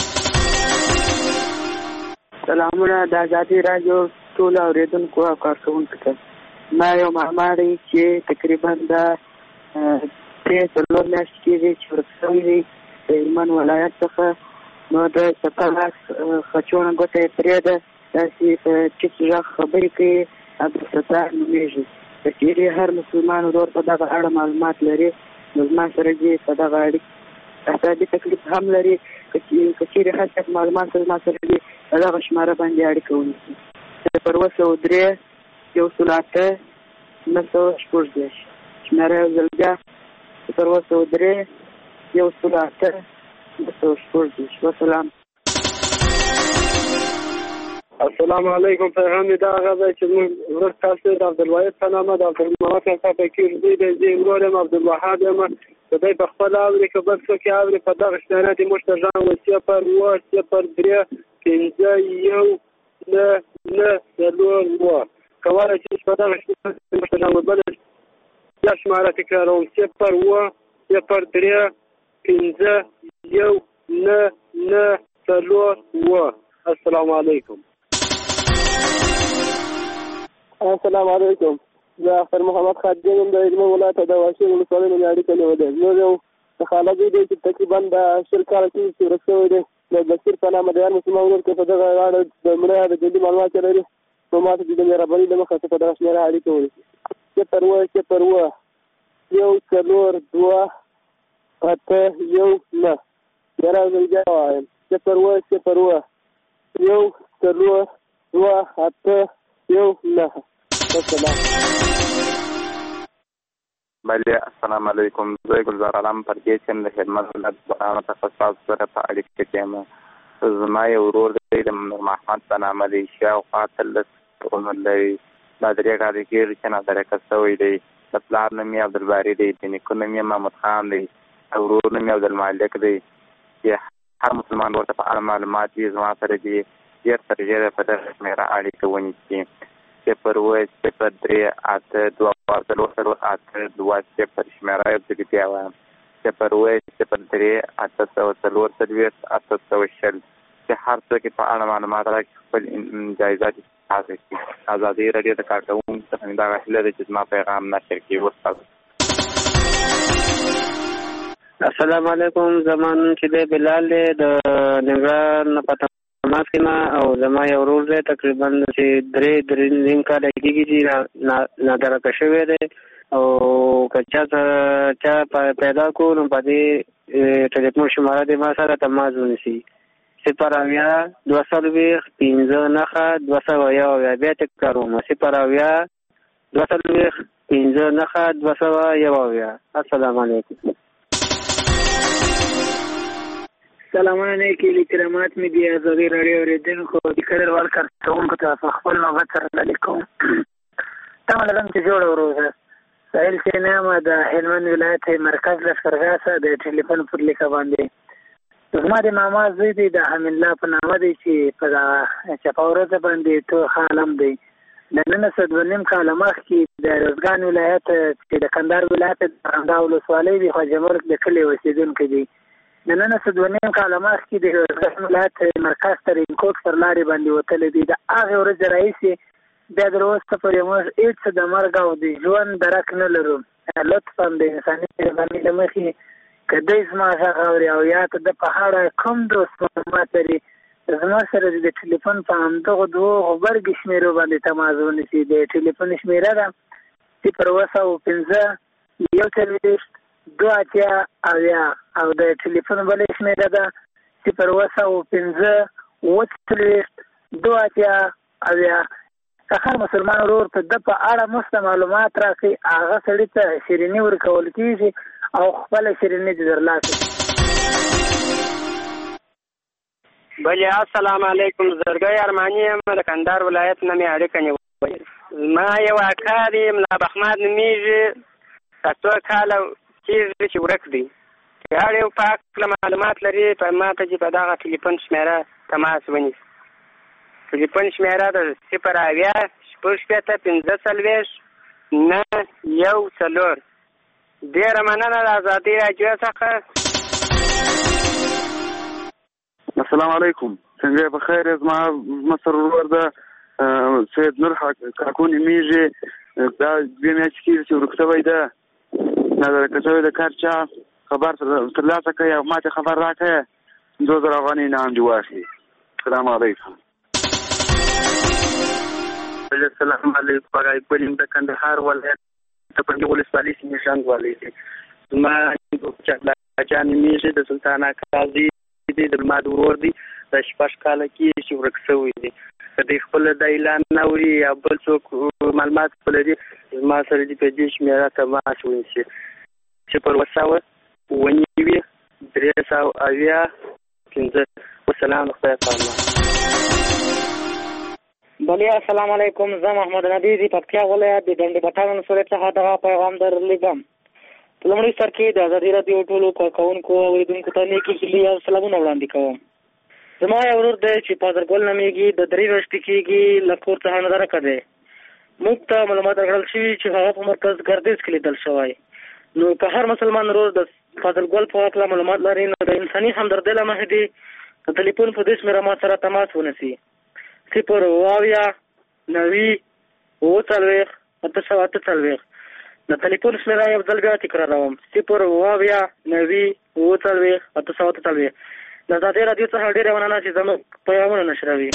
Speaker 13: سلامونه د ازادي راډیو ټولو اورېدونکو او کارکوونکو ته. ما یو معمار دی چې تقریبا د درې څلور میاشتې کېږي چې ورک شوی دی د هلمند ولایت څخه. نو د سپالاس خچونه ګوته یې پرې ده، داسې په ټیټ غږ خبرې کوي. عبدالستار نومېږي. که چېرې هر مسلمان ورور په دغه اړه معلومات لري نو زما سره دې په دغه اړیکې اعصابي تکلیف هم لري. که چېرې هر څوک معلومات زما سره دې په دغه شماره باندې اړیکه ونیسي. صفر اوه سوه درې یو سل اته نهه سوه شپږ دېرش. شماره یو ځل بیا صفر اوه سوه درې یو سل اته نهه سوه شپږ دېرش. وسلام.
Speaker 25: السلام علیکم. پیغام مې دا هغه دی چې موږ ورځ تاسو د عبدالواحد په نامه د عبدالمحمد کاکا فقیر دی دی زه یې ورور یم عبدالوهاب یم. د دی په خپله اوري که بل څوک یې اوري په دغه شمېره دې موږ ته غږ وکړي صفر اوه صفر درې پنځه یو نهه نهه څلور اووه. کولی شئ چې په دغه شمېره دې موږ ته غږ وکړي. بیا شماره تکراروم صفر اوه صفر درې پنځه یو نهه نهه څلور اووه. السلام علیکم.
Speaker 15: السلام علیکم. زه اختر محمد خادم یم د هلمند ولایت د واشیر ولسوالۍ نه مې اړیکه نیولې. زموږ یو خاله زوی دی چې تقریبا د شل کاله کېږي چې ورک شوی دی. د بصیر په نامه د هر مسلمان ورور کې په دغه اړه د مړه د ژوندي معلومات لري نو ما ته چې د مهربانۍ له مخې په دغه شمېره اړیکه ونیسي. صفر اوه صفر اوه یو څلور دوه اته یو نهه. بیا راځم بیا وایم صفر اوه صفر اوه یو څلور دوه اته یو نهه.
Speaker 16: بله السلام علیکم. زه ګلزار علام پردیس یم د هلمند ولایت بغرانو څخه ستاسو سره په اړیکه کې یم. زما یو ورور دی د نور محمد په نامه دی. شاوخوا اتلس عمر لري. دا درې کاله کېږي چې نادرکه شوی دی. د پلار نوم یې عبدالباري دی. د نیکه نوم یې محمود خان دی. د ورور نوم یې عبدالمالک دی. چې هر مسلمان ورته په اړه معلومات دي زما سره دي ډېر تر ډېره په دغه شمېره اړیکه ونیسي. صفر اوه صفر درې اته دوه څلور څلور اته دوه صفر. شمېره یو ځل بیا وایم صفر اوه صفر درې اته سوه څلور څلوېښت اته سوه شل. چې هر څوک یې په اړه معلومات راکړي خپل جایزات حاصل کړي. ازادي راډیو د کارکوونکو څخه مې دغه هیله ده چې زما پیغام نشر کړي. ورسره
Speaker 10: السلام علیکم. زمان چې دی بلال دی د ننګرهار نه په تماس کې ما او زما یو ورور دی تقریبا چې درې درې نیم کاله کېږي چې نادرکه شوی دی او که چا سره چا پیدا کړو نو په دې ټلیفون شماره دې ما سره تماس ونیسي. صفر اویا دوه څلوېښت پنځه نښه دوه سوه یو اویا. بیا تکراروم صفر اویا دوه څلوېښت پنځه نښه دوه سوه یو اویا. السلام علیکم.
Speaker 18: سلامونه نیکې کرامات مې دي ازادي راډیو اورېدونکو د کډوال کارکوونکو ته په خپل نوبت سره ډالۍ کوم. تمه لرم چې جوړه وروځه. سهیل سینام د هلمند ولایت مرکز لښکرګاه څخه د ټلیفون پر لیکه باندې زما د ماما زوی دی د حمید الله په نامه دی چې په دغه چپاورزه باندې تو خالم دی. د نن څه دوه نیم کاله مخکې د روزګان ولایت چې د کندهار ولایت د ارغنداو ولسوالۍ د خواجه مرګ د کلي اوسېدونکی دی. د نن څه دوه نیم کاله مخکې د روزګان ولایت مرکز ترینکوټ پر لارې باندې وتلی دی. د هغې ورځې راهیسې بیا تر اوسه پورې موږ هېڅ څه د مرګ او د ژوند درک نه لرو. لطفا د انساني مهربانۍ له مخې که دی زما غږ اوري او یا ته د په اړه کوم دوست معلومات لري زما سره د ټلیفون په همدغو دوو غبرګې شمېرو باندې تماس ونیسي. د ټلیفون شمېره ده صفر اووه سوه پنځه یو څلوېښت دوه اتیا اویا او د ټلیفون بلې شمېره ده صفر اووه سوه پنځه اووه څلوېښت دوه اتیا اویا. که هر مسلمان ورور ته د په اړه مفته معلومات راکړي هغه سړي ته شیریني ورکول کېږي او خپله شیریني دې درلاسه.
Speaker 1: بلې السلام علیکم، زرګی ارماني یم د کندهار ولایت نه مې اړیکه نیولې. زما یو اکا دی ملا بخمد نومیږي، څه څو کاله کېږي چې ورک دی. که هر یو په هکله معلومات لري په ما ته چې په دغه ټلیفون شمېره تماس ونیسي. ټلیفون شمېره د صفر اویا شپږ شپېته پنځه څلوېښت نه یو څلور. ډېره مننه د ازادۍ راډیو څخه.
Speaker 3: السلام علیکم، څنګه یې؟ بخیر. زما مصر ورور د سید نور کاکو نومیږي، دا دوې میاشتې کېږي چې ورک شوی ده. نادرکه شوی د کار چا خبر ترلاسه کړئ او ما ته خبر راکړئ، دوه زره افغانۍ انعام دې واخلي. السلام علیکم.
Speaker 1: السلام علیکم. هغه ګلیم د کندهار ولایت د پنډي ولسوالۍ سیمې ژوند والی دی. زما چا نومیږي، د سلطان اکا زوی دی، د لماد ورور دی. دا شپږ کاله کېږي چې ورک شوی دی. که دوی خپله دا اعلان نه اوري یا بل څوک معلومات لري زما سره دې په دې شمېره تماس ونیسي. صفر اووه سوه اووه نوي درې سوه اویا پنځه. والسلام د خدای په امان.
Speaker 19: بلې السلام علیکم، زه محمد نبي د پکتیا ولایت د ډنډ پټان ولسوالۍ څخه دغه پیغام درلیږم. په لومړي سر کې د ازادي راډیو ټولو کارکوونکو او اورېدونکو ته نیکې هیلې او سلامونه وړاندې کوم. زما یو ورور دی چې پادرګل نومیږي، د درې میاشتې کېږي له کور څخه نادرکه دی. موږ ته معلومات راکړل شوي چې هغه په مرکز ګردیز کې لیدل شوی. نو که هر مسلمان ورور د پادرګل په هکله معلومات لري نو د انساني همدردۍ له مخې دې د ټلیفون په دې شمېره ما سره تماس ونیسي. صفر اووه اویا نوي اووه څلوېښت اته سوه اته څلوېښت. د ټلیفون شمېره یو ځل بیا تکراروم، صفر اووه اویا نوي اووه څلوېښت اته سوه اته څلوېښت. د ازادۍ راډیو څخه ډېره مننه چې زموږ پیغامونه نشروي.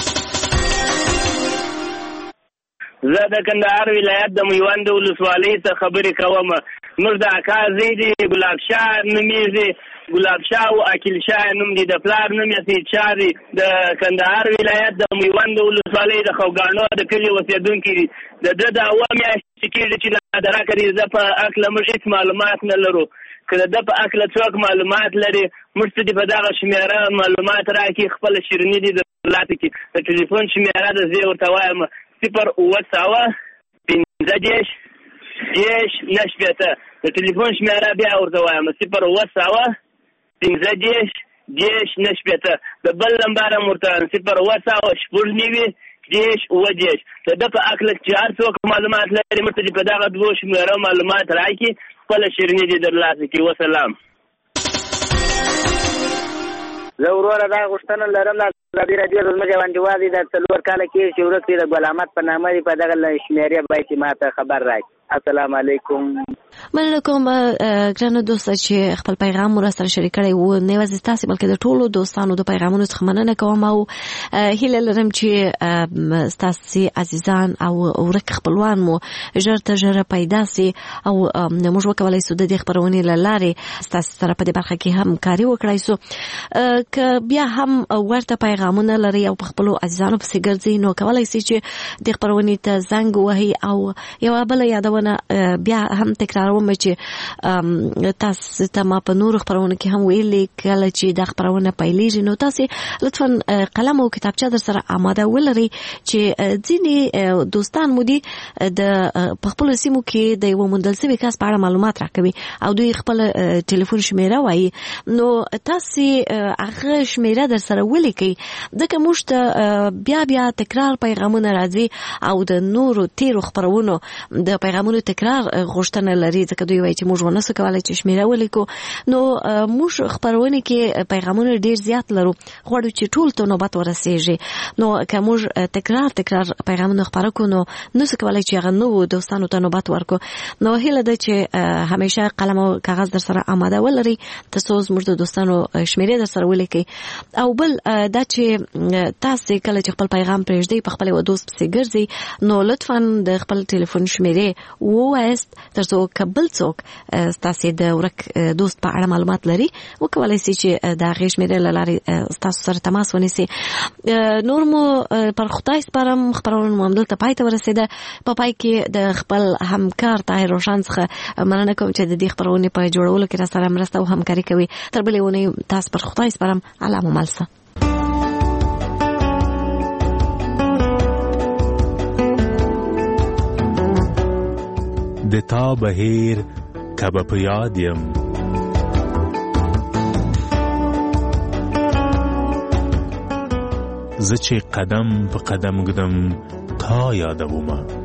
Speaker 20: زه د کندهار ولایت د میوند ولسوالۍ څخه خبرې کوم. موږ د اکا زوی دی، ګلاب شاه نومیږي، ګلاب شاه او اکیل شاه نوم دی، د پلار نوم یې سید شاه دی. د کندهار ولایت د میوند ولسوالۍ د خوګاڼو د کلي اوسېدونکی دی. د ده د اوه میاشتې کېږي چې نادرکه دی. زه په هکله موږ هېڅ معلومات نه لرو. که د ده په هکله څوک معلومات لري موږ ته دې په دغه شمېره معلومات راکړي، خپله شیریني دې درلاته کړي. د ټلیفون شمېره ده زه یې ورته وایم صفر اووه سوه پنځه دېرش دېرش نه شپېته. د ټلیفون شمېره بیا ورته وایم صفر اووه سوه پنځه دېرش دېرش نه شپېته. د بل نمبر هم ورته وایم صفر اووه سوه شپږ نوي دېرش اووه دېرش. د ده په هکله چې هر څوک معلومات لري موږ ته دې په دغه دوو شمېرو معلومات راکړي، خپله شیریني دې درلاسه کړي. وسلام.
Speaker 1: زه وروره دا غوښتنه لرم د ازادي راډیو د زموږ یو انډیوال دی، د څلور کاله کېږي چې ورک دی، د ګل احمد په نامه دی. په دغه شمېرې باید چې ما ته خبر راکړي. السلام علیکم.
Speaker 12: مننه کوم ګرانو دوسته چې خپل پیغام مو راسره شریک کړی و. نه یوازې تاسې بلکې د ټولو دوستانو د پیغامونو څخه مننه کوم او هیله لرم چې ستاسې عزیزان او ورک خپلوان مو ژر تر ژره پیدا سي او موږ وکولی سو د دې خپرونې له لارې ستاسې سره په دې برخه کې همکاري وکړای سو. که بیا هم ورته پیغامونه لري او په خپلو عزیزانو پسې ګرځئ نو کولی سي چې دې خپرونې ته زنګ ووهئ او یوه بله یادونه بیا هم تکراروم چې تاسو ته ما په نورو خپرونو کې هم ویلي کله چې دا خپرونه پیلېږي نو تاسې لطفا قلم او کتابچه در سره آماده ولرئ چې ځینې دوستان مو دي د په خپلو سیمو کې د یوه موندل سوي کس په اړه معلومات راکوي او دوی خپله ټلیفون شمېره وایي نو تاسې هغه شمېره در سره ولیکئ ځکه موږ ته بیا بیا تکرار پیغامونه راځي او د نورو تیرو خپرونو د پیغامونو تکرار غوښتنه لري لري ځکه دوی وایي چې موږ ونه سو کولای چې شمیره ولیکو. نو موږ خبرونه کې پیغامونه ډیر زیات لرو، غواړو چې ټول ته نوبت ورسیږي. نو که موږ تکرار تکرار پیغامونه خپاره کړو نو نو څه کولای چې هغه نو دوستانو ته نوبت ورکو. نو هیله ده چې همیشه قلم او کاغذ در سره آماده ولري تاسو زموږ د دوستانو شمیرې در سره ولیکئ. او بل دا چې تاسو کله چې خپل پیغام پرېږدئ په خپل و دوست پسې ګرځئ نو لطفا د خپل ټلیفون شمیرې ووایاست ترڅو کبل څوک تاسو د ورک دوست په اړه معلومات لري وکولای شي چې دا غي شمیرې لاري تاسو سره تماس ونیسي. نور مو پر خدای سپارم خبرونه مو عمدل ته پای ته ورسېده. په پای کې د خپل همکار طاهر روشن څخه مننه کوم چې د دې خبرونه په جوړولو کې را سره مرسته او همکاري کوي. تر بلې ونې تاسو پر خدای سپارم. الله مو ملسه.
Speaker 11: د تا بهیر کبه په یاد یم زه چې قدم په قدم ګدم تا یادومه